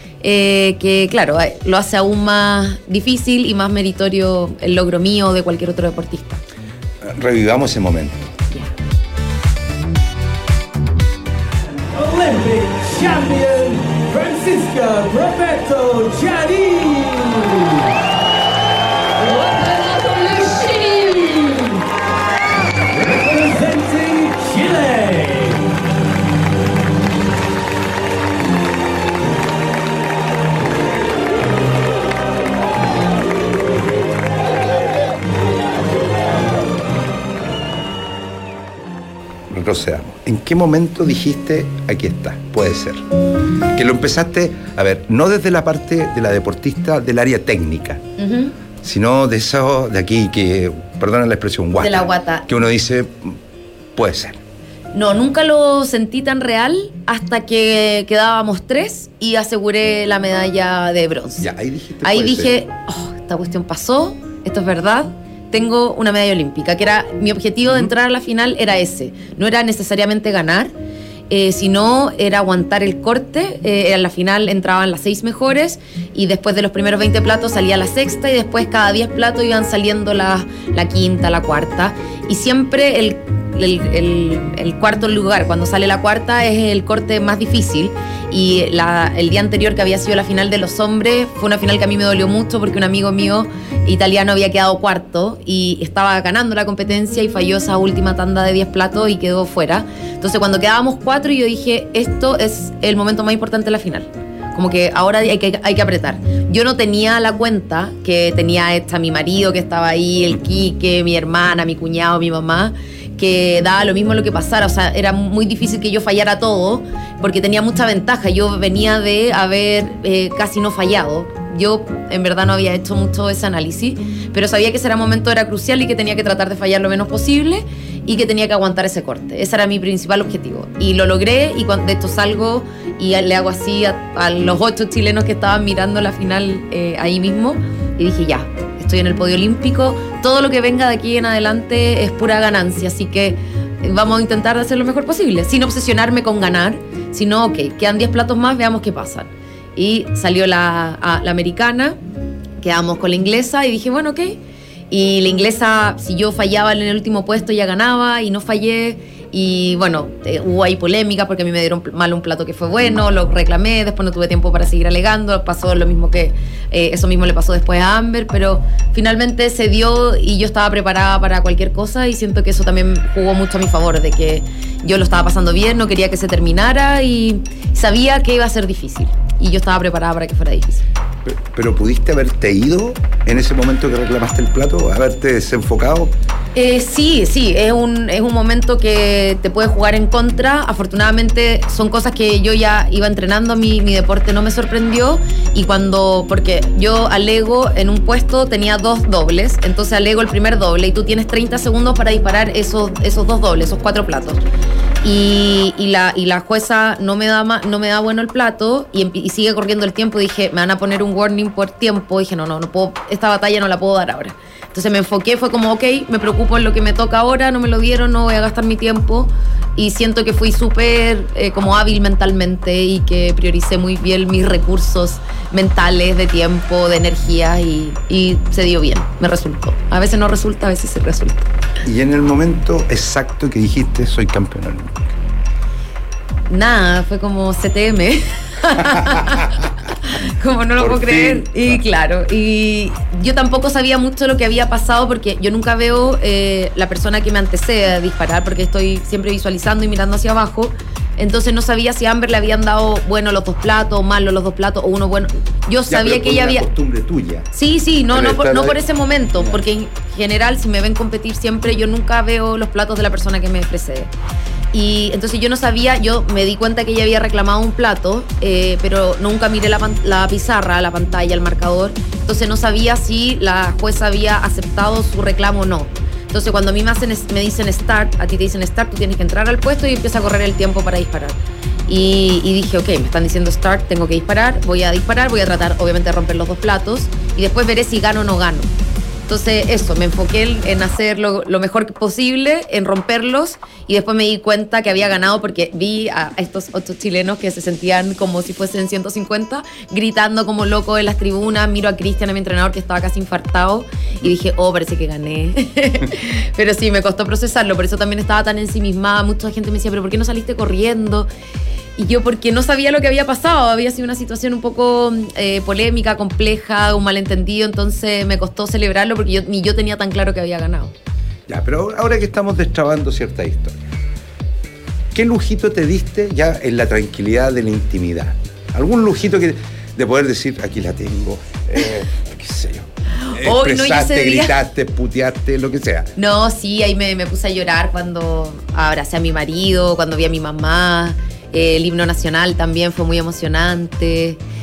que claro, lo hace aún más difícil y más meritorio el logro mío o de cualquier otro deportista. Revivamos ese momento. Olympic champion Francisca Roberto Chadi. Representing Chile. Retrocedamos. ¿En qué momento dijiste, aquí está, puede ser? Que lo empezaste, a ver, no desde la parte de la deportista del área técnica, sino de eso de aquí, que, perdona la expresión, guata. De la guata. Que uno dice, puede ser. No, nunca lo sentí tan real hasta que quedábamos 3 y aseguré la medalla de bronce. Ya, ahí dijiste. Ahí puede dije, ser. Esta cuestión pasó, esto es verdad, tengo una medalla olímpica, que era mi objetivo de entrar a la final era ese. No era necesariamente ganar, sino era aguantar el corte. En la final entraban las 6 mejores y después de los primeros 20 platos salía la sexta y después cada 10 platos iban saliendo la quinta, la cuarta. Y siempre el cuarto lugar, cuando sale la cuarta, es el corte más difícil. Y el día anterior, que había sido la final de los hombres, fue una final que a mí me dolió mucho porque un amigo mío italiano había quedado cuarto y estaba ganando la competencia y falló esa última tanda de 10 platos y quedó fuera. Entonces cuando quedábamos 4, yo dije, esto es el momento más importante de la final. Como que ahora hay que apretar. Yo no tenía la cuenta que tenía mi marido que estaba ahí, el Quique, mi hermana, mi cuñado, mi mamá, que daba lo mismo lo que pasara. O sea, era muy difícil que yo fallara todo porque tenía mucha ventaja. Yo venía de haber casi no fallado. Yo en verdad no había hecho mucho ese análisis, pero sabía que ese momento era crucial y que tenía que tratar de fallar lo menos posible y que tenía que aguantar ese corte. Ese era mi principal objetivo. Y lo logré, y cuando de esto salgo y le hago así a los 8 chilenos que estaban mirando la final ahí mismo, y dije, ya, estoy en el podio olímpico, todo lo que venga de aquí en adelante es pura ganancia, así que vamos a intentar hacer lo mejor posible, sin obsesionarme con ganar, sino, ok, quedan 10 platos más, veamos qué pasa. Y salió la americana, quedamos con la inglesa y dije, bueno, ok. Y la inglesa, si yo fallaba en el último puesto, ya ganaba y no fallé. Y bueno, hubo ahí polémica porque a mí me dieron mal un plato que fue bueno, lo reclamé, después no tuve tiempo para seguir alegando, pasó lo mismo que, eso mismo le pasó después a Amber, pero finalmente se dio y yo estaba preparada para cualquier cosa y siento que eso también jugó mucho a mi favor, de que yo lo estaba pasando bien, no quería que se terminara y sabía que iba a ser difícil y yo estaba preparada para que fuera difícil. ¿Pero pudiste haberte ido en ese momento que reclamaste el plato? ¿Haberte desenfocado? Sí, es un momento que te puede jugar en contra. Afortunadamente son cosas que yo ya iba entrenando, mi deporte no me sorprendió. Y porque yo alego en un puesto tenía 2 dobles, entonces alego el primer doble y tú tienes 30 segundos para disparar esos 2 dobles, esos 4 platos. Y la jueza no me da bueno el plato y sigue corriendo el tiempo. Dije, me van a poner un warning por tiempo. Dije, no puedo, esta batalla no la puedo dar ahora. Entonces me enfoqué, fue como, ok, me preocupo en lo que me toca ahora, no me lo dieron, no voy a gastar mi tiempo. Y siento que fui súper como hábil mentalmente y que prioricé muy bien mis recursos mentales, de tiempo, de energía y se dio bien, me resultó. A veces no resulta, a veces sí resulta. Y en el momento exacto que dijiste, soy campeona olímpica. Nada, fue como CTM. Como no lo puedo creer. Y claro, y yo tampoco sabía mucho lo que había pasado porque yo nunca veo la persona que me antecede a disparar porque estoy siempre visualizando y mirando hacia abajo. Entonces no sabía si a Amber le habían dado bueno los 2 platos, malo los 2 platos o uno bueno. Yo sabía que ella había... Es costumbre tuya. Sí, no por ese momento, porque en general si me ven competir siempre, yo nunca veo los platos de la persona que me precede. Y entonces yo no sabía, yo me di cuenta que ella había reclamado un plato, pero nunca miré la pizarra, la pantalla, el marcador. Entonces no sabía si la jueza había aceptado su reclamo o no. Entonces cuando a mí me dicen start, a ti te dicen start, tú tienes que entrar al puesto y empieza a correr el tiempo para disparar. Y dije, ok, me están diciendo start, tengo que disparar, voy a tratar obviamente de romper los 2 platos y después veré si gano o no gano. Entonces eso, me enfoqué en hacer lo mejor posible, en romperlos y después me di cuenta que había ganado porque vi a estos 8 chilenos que se sentían como si fuesen 150 gritando como locos en las tribunas. Miro a Cristian, a mi entrenador, que estaba casi infartado y dije, parece que gané. Pero sí, me costó procesarlo, por eso también estaba tan ensimismada. Mucha gente me decía, pero ¿por qué no saliste corriendo? Y yo porque no sabía lo que había pasado, había sido una situación un poco polémica, compleja, un malentendido, entonces me costó celebrarlo porque ni yo tenía tan claro que había ganado. Ya, pero ahora que estamos destrabando cierta historia, ¿qué lujito te diste ya en la tranquilidad de la intimidad? ¿Algún lujito de poder decir, aquí la tengo, qué sé yo? Expresaste, gritaste, puteaste, lo que sea. No, sí, ahí me puse a llorar cuando abracé a mi marido, cuando vi a mi mamá. El himno nacional también fue muy emocionante.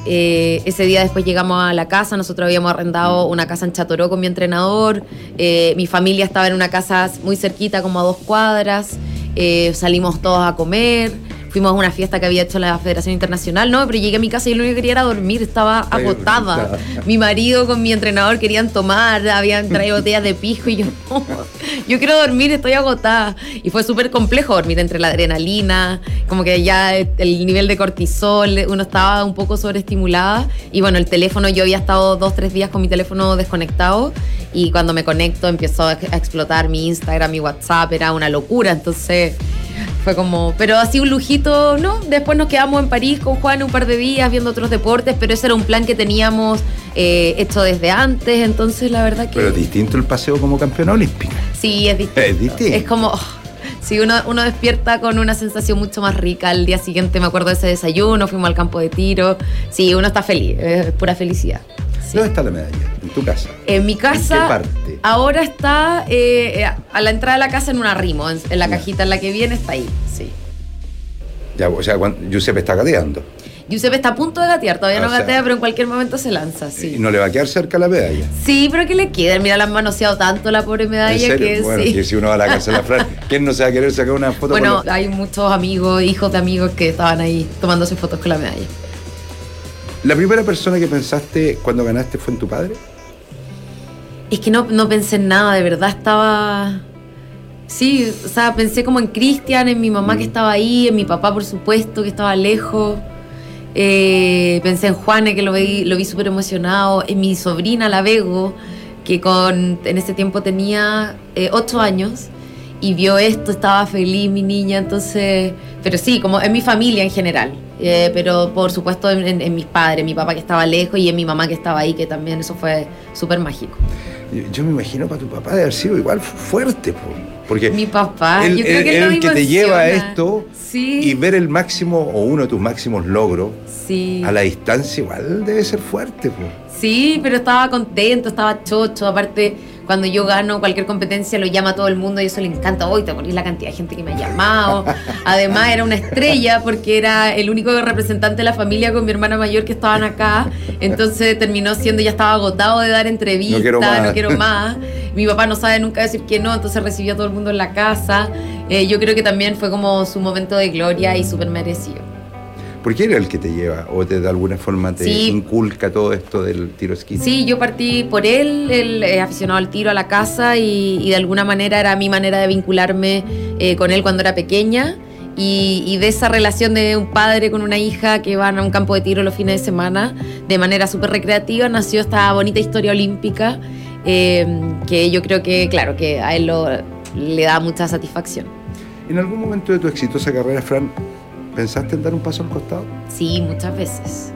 Ese día después llegamos a la casa, nosotros habíamos arrendado una casa en Chatoró con mi entrenador, mi familia estaba en una casa muy cerquita, como a 2 cuadras, salimos todos a comer, fuimos a una fiesta que había hecho la Federación Internacional, no, pero llegué a mi casa y lo único que quería era dormir, estaba agotada. Mi marido con mi entrenador querían tomar, habían traído botellas de pisco y yo, no, yo quiero dormir, estoy agotada. Y fue súper complejo dormir entre la adrenalina, como que ya el nivel de cortisol, uno estaba un poco sobreestimulada. Y bueno, el teléfono, yo había estado 2-3 días con mi teléfono desconectado y cuando me conecto empezó a explotar mi Instagram, mi WhatsApp, era una locura, entonces... Fue como, pero así un lujito, ¿no? Después nos quedamos en París con Juan un par de días viendo otros deportes, pero ese era un plan que teníamos hecho desde antes, entonces la verdad que... Pero es distinto el paseo como campeona olímpica. Sí, es distinto. Es distinto. Es como, sí, uno despierta con una sensación mucho más rica. Al día siguiente me acuerdo de ese desayuno, fuimos al campo de tiro. Sí, uno está feliz, es pura felicidad. Sí. ¿Dónde está la medalla? ¿En tu casa? En mi casa. ¿En qué parte? Ahora está a la entrada de la casa en un arrimo, en la cajita en la que viene está ahí, sí. Ya, o sea, Giuseppe está gateando. Giuseppe está a punto de gatear, todavía no gatea, sea, pero en cualquier momento se lanza, sí. ¿Y no le va a quedar cerca la medalla? Sí, pero ¿qué le queda? Mira, la han manoseado tanto la pobre medalla que bueno, sí. que si uno va a la casa de la Fran, ¿quién no se va a querer sacar una foto? Bueno, hay muchos amigos, hijos de amigos que estaban ahí tomándose fotos con la medalla. ¿La primera persona que pensaste cuando ganaste fue en tu padre? Es que no pensé en nada, de verdad estaba... Sí, o sea, pensé como en Cristian, en mi mamá que estaba ahí, en mi papá, por supuesto, que estaba lejos. Pensé en Juane, que lo vi súper emocionado, en mi sobrina, la Bego, que en ese tiempo tenía 8 años y vio esto, estaba feliz mi niña, entonces... Pero sí, como en mi familia en general. Pero por supuesto en mis padres, mi papá que estaba lejos y en mi mamá que estaba ahí, que también eso fue súper mágico. Yo me imagino para tu papá de haber sido igual fuerte, porque mi papá, yo creo que el que te lleva a esto, sí. Y ver el máximo o uno de tus máximos logros, sí. A la distancia igual debe ser fuerte. Sí, pero estaba contento, estaba chocho, aparte cuando yo gano cualquier competencia lo llama a todo el mundo y eso le encanta. Hoy te ponís la cantidad de gente que me ha llamado. Además era una estrella porque era el único representante de la familia con mi hermana mayor que estaban acá, entonces terminó siendo, ya estaba agotado de dar entrevistas, no quiero más. Mi papá no sabe nunca decir que no, entonces recibió a todo el mundo en la casa. Yo creo que también fue como su momento de gloria y súper merecido. ¿Por qué era el que te lleva o de alguna forma te inculca todo esto del tiro esquí? Sí, yo partí por él aficionado al tiro, a la casa y de alguna manera era mi manera de vincularme con él cuando era pequeña y de esa relación de un padre con una hija que van a un campo de tiro los fines de semana de manera súper recreativa nació esta bonita historia olímpica que yo creo que, claro, que a él le da mucha satisfacción. ¿En algún momento de tu exitosa carrera, Fran, pensaste en dar un paso al costado? Sí, muchas veces.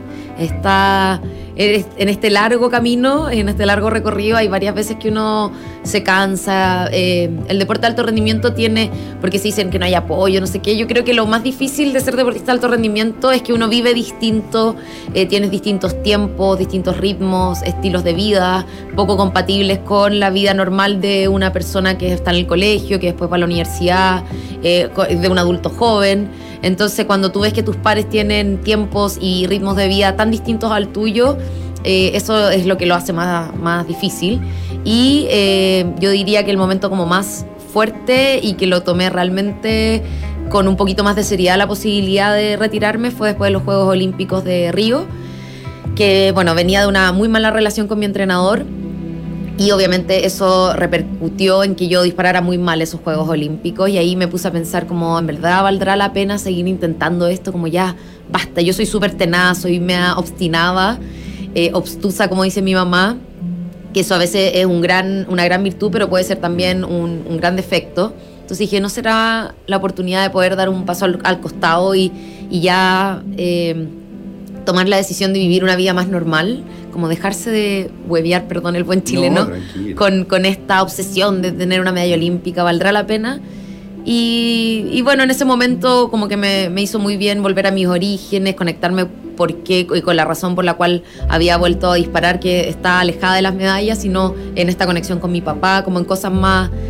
En este largo camino, en este largo recorrido, hay varias veces que uno se cansa. El deporte de alto rendimiento tiene, porque se dicen que no hay apoyo, no sé qué. Yo creo que lo más difícil de ser deportista de alto rendimiento es que uno vive distinto, tienes distintos tiempos, distintos ritmos, estilos de vida, poco compatibles con la vida normal de una persona que está en el colegio, que después va a la universidad, de un adulto joven. Entonces, cuando tú ves que tus pares tienen tiempos y ritmos de vida tan distintos al tuyo, eso es lo que lo hace más difícil. Y yo diría que el momento como más fuerte y que lo tomé realmente con un poquito más de seriedad la posibilidad de retirarme fue después de los Juegos Olímpicos de Río, que bueno, venía de una muy mala relación con mi entrenador. Y obviamente eso repercutió en que yo disparara muy mal esos Juegos Olímpicos y ahí me puse a pensar como, ¿en verdad valdrá la pena seguir intentando esto? Como ya, basta, yo soy súper tenaz, soy media obstinada, obstusa, como dice mi mamá, que eso a veces es una gran virtud, pero puede ser también un gran defecto. Entonces dije, ¿no será la oportunidad de poder dar un paso al costado y ya tomar la decisión de vivir una vida más normal? Como dejarse de huevear, perdón el buen chileno, con esta obsesión de tener una medalla olímpica, ¿valdrá la pena? Y bueno, en ese momento como que me hizo muy bien volver a mis orígenes, conectarme y con la razón por la cual había vuelto a disparar, que está alejada de las medallas, sino en esta conexión con mi papá, como en cosas más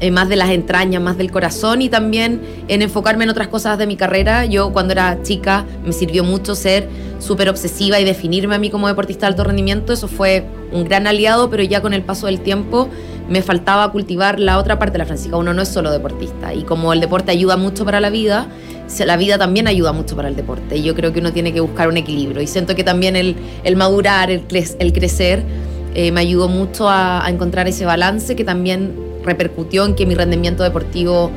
más de las entrañas, más del corazón, y también en enfocarme en otras cosas de mi carrera. Yo cuando era chica me sirvió mucho ser súper obsesiva y definirme a mí como deportista de alto rendimiento. Eso fue un gran aliado, pero ya con el paso del tiempo me faltaba cultivar la otra parte de la Francisca. Uno no es solo deportista, y como el deporte ayuda mucho para la vida también ayuda mucho para el deporte, y yo creo que uno tiene que buscar un equilibrio, y siento que también el madurar, el crecer me ayudó mucho a encontrar ese balance, que también repercutió en que mi rendimiento deportivo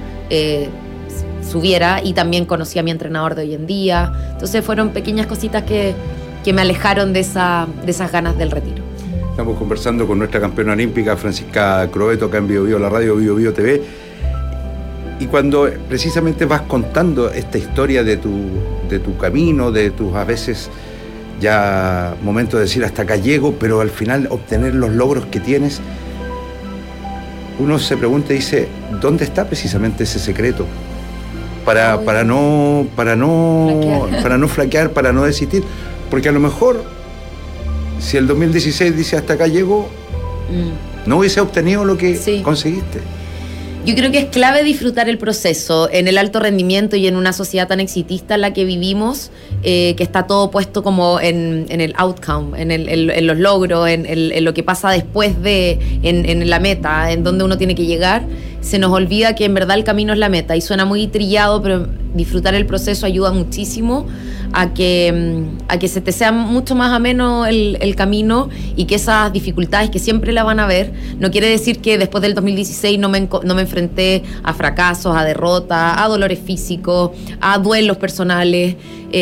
subiera, y también conocí a mi entrenador de hoy en día. Entonces fueron pequeñas cositas que me alejaron de esas ganas del retiro. Estamos conversando con nuestra campeona olímpica Francisca Croetto acá en Bio Bio, la radio Bio Bio TV. Y cuando precisamente vas contando esta historia de tu camino, de tus a veces ya momentos de decir hasta acá llego, pero al final obtener los logros que tienes, uno se pregunta y dice, ¿dónde está precisamente ese secreto? Para no flaquear, para no desistir. Porque a lo mejor, si el 2016 dice hasta acá llego, no hubiese obtenido lo que conseguiste. Yo creo que es clave disfrutar el proceso en el alto rendimiento y en una sociedad tan exitista en la que vivimos, que está todo puesto como en el outcome, en los logros, en lo que pasa después en la meta, en donde uno tiene que llegar. Se nos olvida que en verdad el camino es la meta, y suena muy trillado, pero disfrutar el proceso ayuda muchísimo a que se te sea mucho más ameno el camino, y que esas dificultades que siempre la van a ver, no quiere decir que después del 2016 no me enfrenté a fracasos, a derrotas, a dolores físicos, a duelos personales,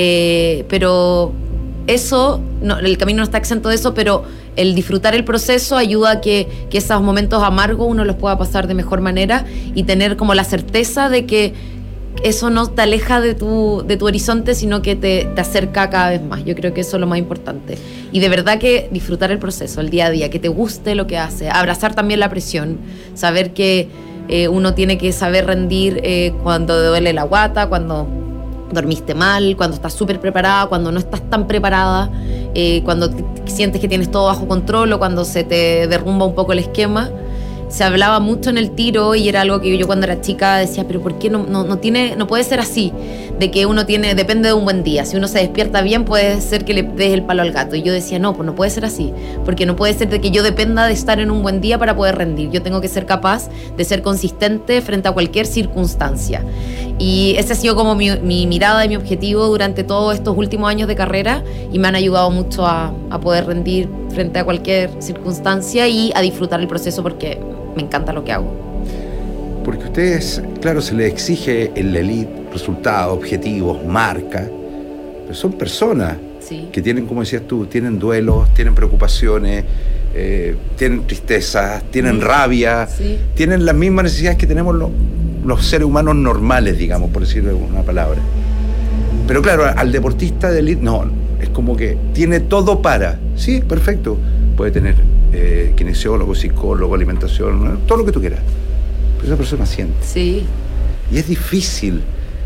pero eso, el camino no está exento de eso, pero el disfrutar el proceso ayuda a que esos momentos amargos uno los pueda pasar de mejor manera, y tener como la certeza de que eso no te aleja de tu horizonte, sino que te acerca cada vez más. Yo creo que eso es lo más importante. Y de verdad que disfrutar el proceso, el día a día, que te guste lo que hace, abrazar también la presión, saber que uno tiene que saber rendir cuando duele la guata, cuando dormiste mal, cuando estás súper preparada, cuando no estás tan preparada, cuando sientes que tienes todo bajo control, o cuando se te derrumba un poco el esquema. Se hablaba mucho en el tiro, y era algo que yo cuando era chica decía, pero ¿por qué no puede ser así? De que uno depende de un buen día. Si uno se despierta bien, puede ser que le des el palo al gato. Y yo decía, no, pues no puede ser así, porque no puede ser de que yo dependa de estar en un buen día para poder rendir. Yo tengo que ser capaz de ser consistente frente a cualquier circunstancia. Y ese ha sido como mi mirada y mi objetivo durante todos estos últimos años de carrera, y me han ayudado mucho a poder rendir frente a cualquier circunstancia y a disfrutar el proceso, porque me encanta lo que hago. Porque ustedes, claro, se les exige en la elite resultados, objetivos, marca, pero son personas que tienen, como decías tú, tienen duelos, tienen preocupaciones, tienen tristezas, tienen rabia, tienen las mismas necesidades que tenemos los seres humanos normales, digamos, por decirlo de una palabra. Pero claro, al deportista de elite, no, es como que tiene todo para. Sí, perfecto, puede tener kinesiólogo, psicólogo, alimentación, todo lo que tú quieras. Pero esa persona siente. Sí. Y es difícil,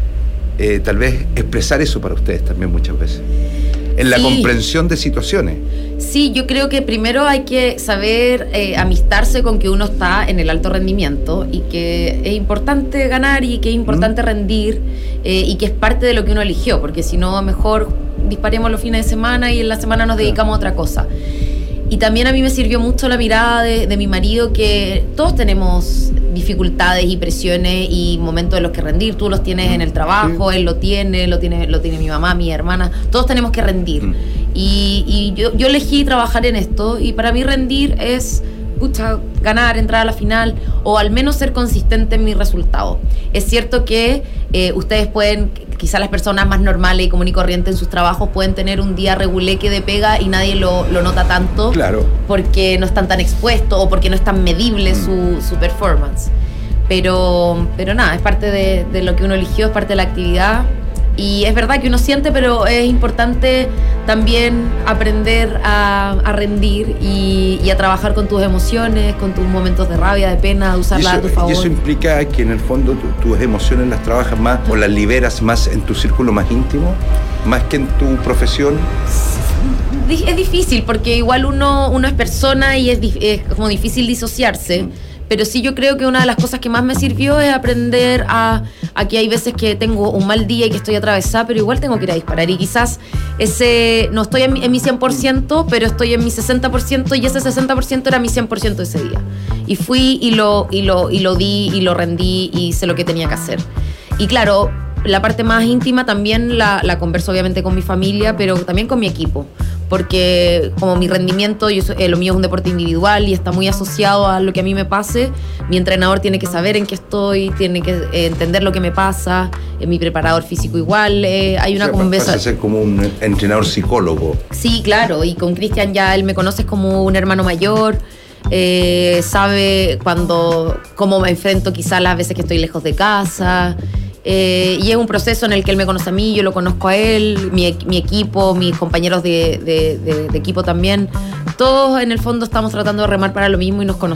tal vez, expresar eso para ustedes también muchas veces. En la comprensión de situaciones. Sí, yo creo que primero hay que saber amistarse con que uno está en el alto rendimiento, y que es importante ganar, y que es importante rendir, y que es parte de lo que uno eligió, porque si no, mejor disparemos los fines de semana y en la semana nos dedicamos a otra cosa. Y también a mí me sirvió mucho la mirada de mi marido, que todos tenemos dificultades y presiones y momentos en los que rendir. Tú los tienes en el trabajo, él lo tiene mi mamá, mi hermana. Todos tenemos que rendir. Y yo elegí trabajar en esto, y para mí rendir es ganar, entrar a la final, o al menos ser consistente en mi resultado. Es cierto que ustedes pueden, quizás las personas más normales y común y corrientes en sus trabajos, pueden tener un día reguleque de pega y nadie lo nota tanto, porque no están tan expuestos o porque no es tan medible su performance. Pero nada, es parte de lo que uno eligió, es parte de la actividad. Y es verdad que uno siente, pero es importante también aprender a rendir y a trabajar con tus emociones, con tus momentos de rabia, de pena, de usarlas a tu favor. Y eso implica que en el fondo tus emociones las trabajas más o las liberas más en tu círculo más íntimo, más que en tu profesión. Es difícil, porque igual uno es persona y es como difícil disociarse. Pero sí yo creo que una de las cosas que más me sirvió es aprender a que hay veces que tengo un mal día y que estoy atravesada, pero igual tengo que ir a disparar. Y quizás no estoy en mi 100%, pero estoy en mi 60%, y ese 60% era mi 100% ese día. Y fui y lo di y lo rendí y hice lo que tenía que hacer. Y claro, la parte más íntima también la converso obviamente con mi familia, pero también con mi equipo. Porque como mi rendimiento, lo mío es un deporte individual y está muy asociado a lo que a mí me pase, mi entrenador tiene que saber en qué estoy, tiene que entender lo que me pasa, mi preparador físico igual, hay una conversación. Vas a ser como un entrenador psicólogo. Sí, claro, y con Cristian ya él me conoce como un hermano mayor, sabe cómo me enfrento quizás las veces que estoy lejos de casa. Y es un proceso en el que él me conoce a mí, yo lo conozco a él, mi equipo, mis compañeros de equipo también. Todos en el fondo estamos tratando de remar para lo mismo y nos conocemos.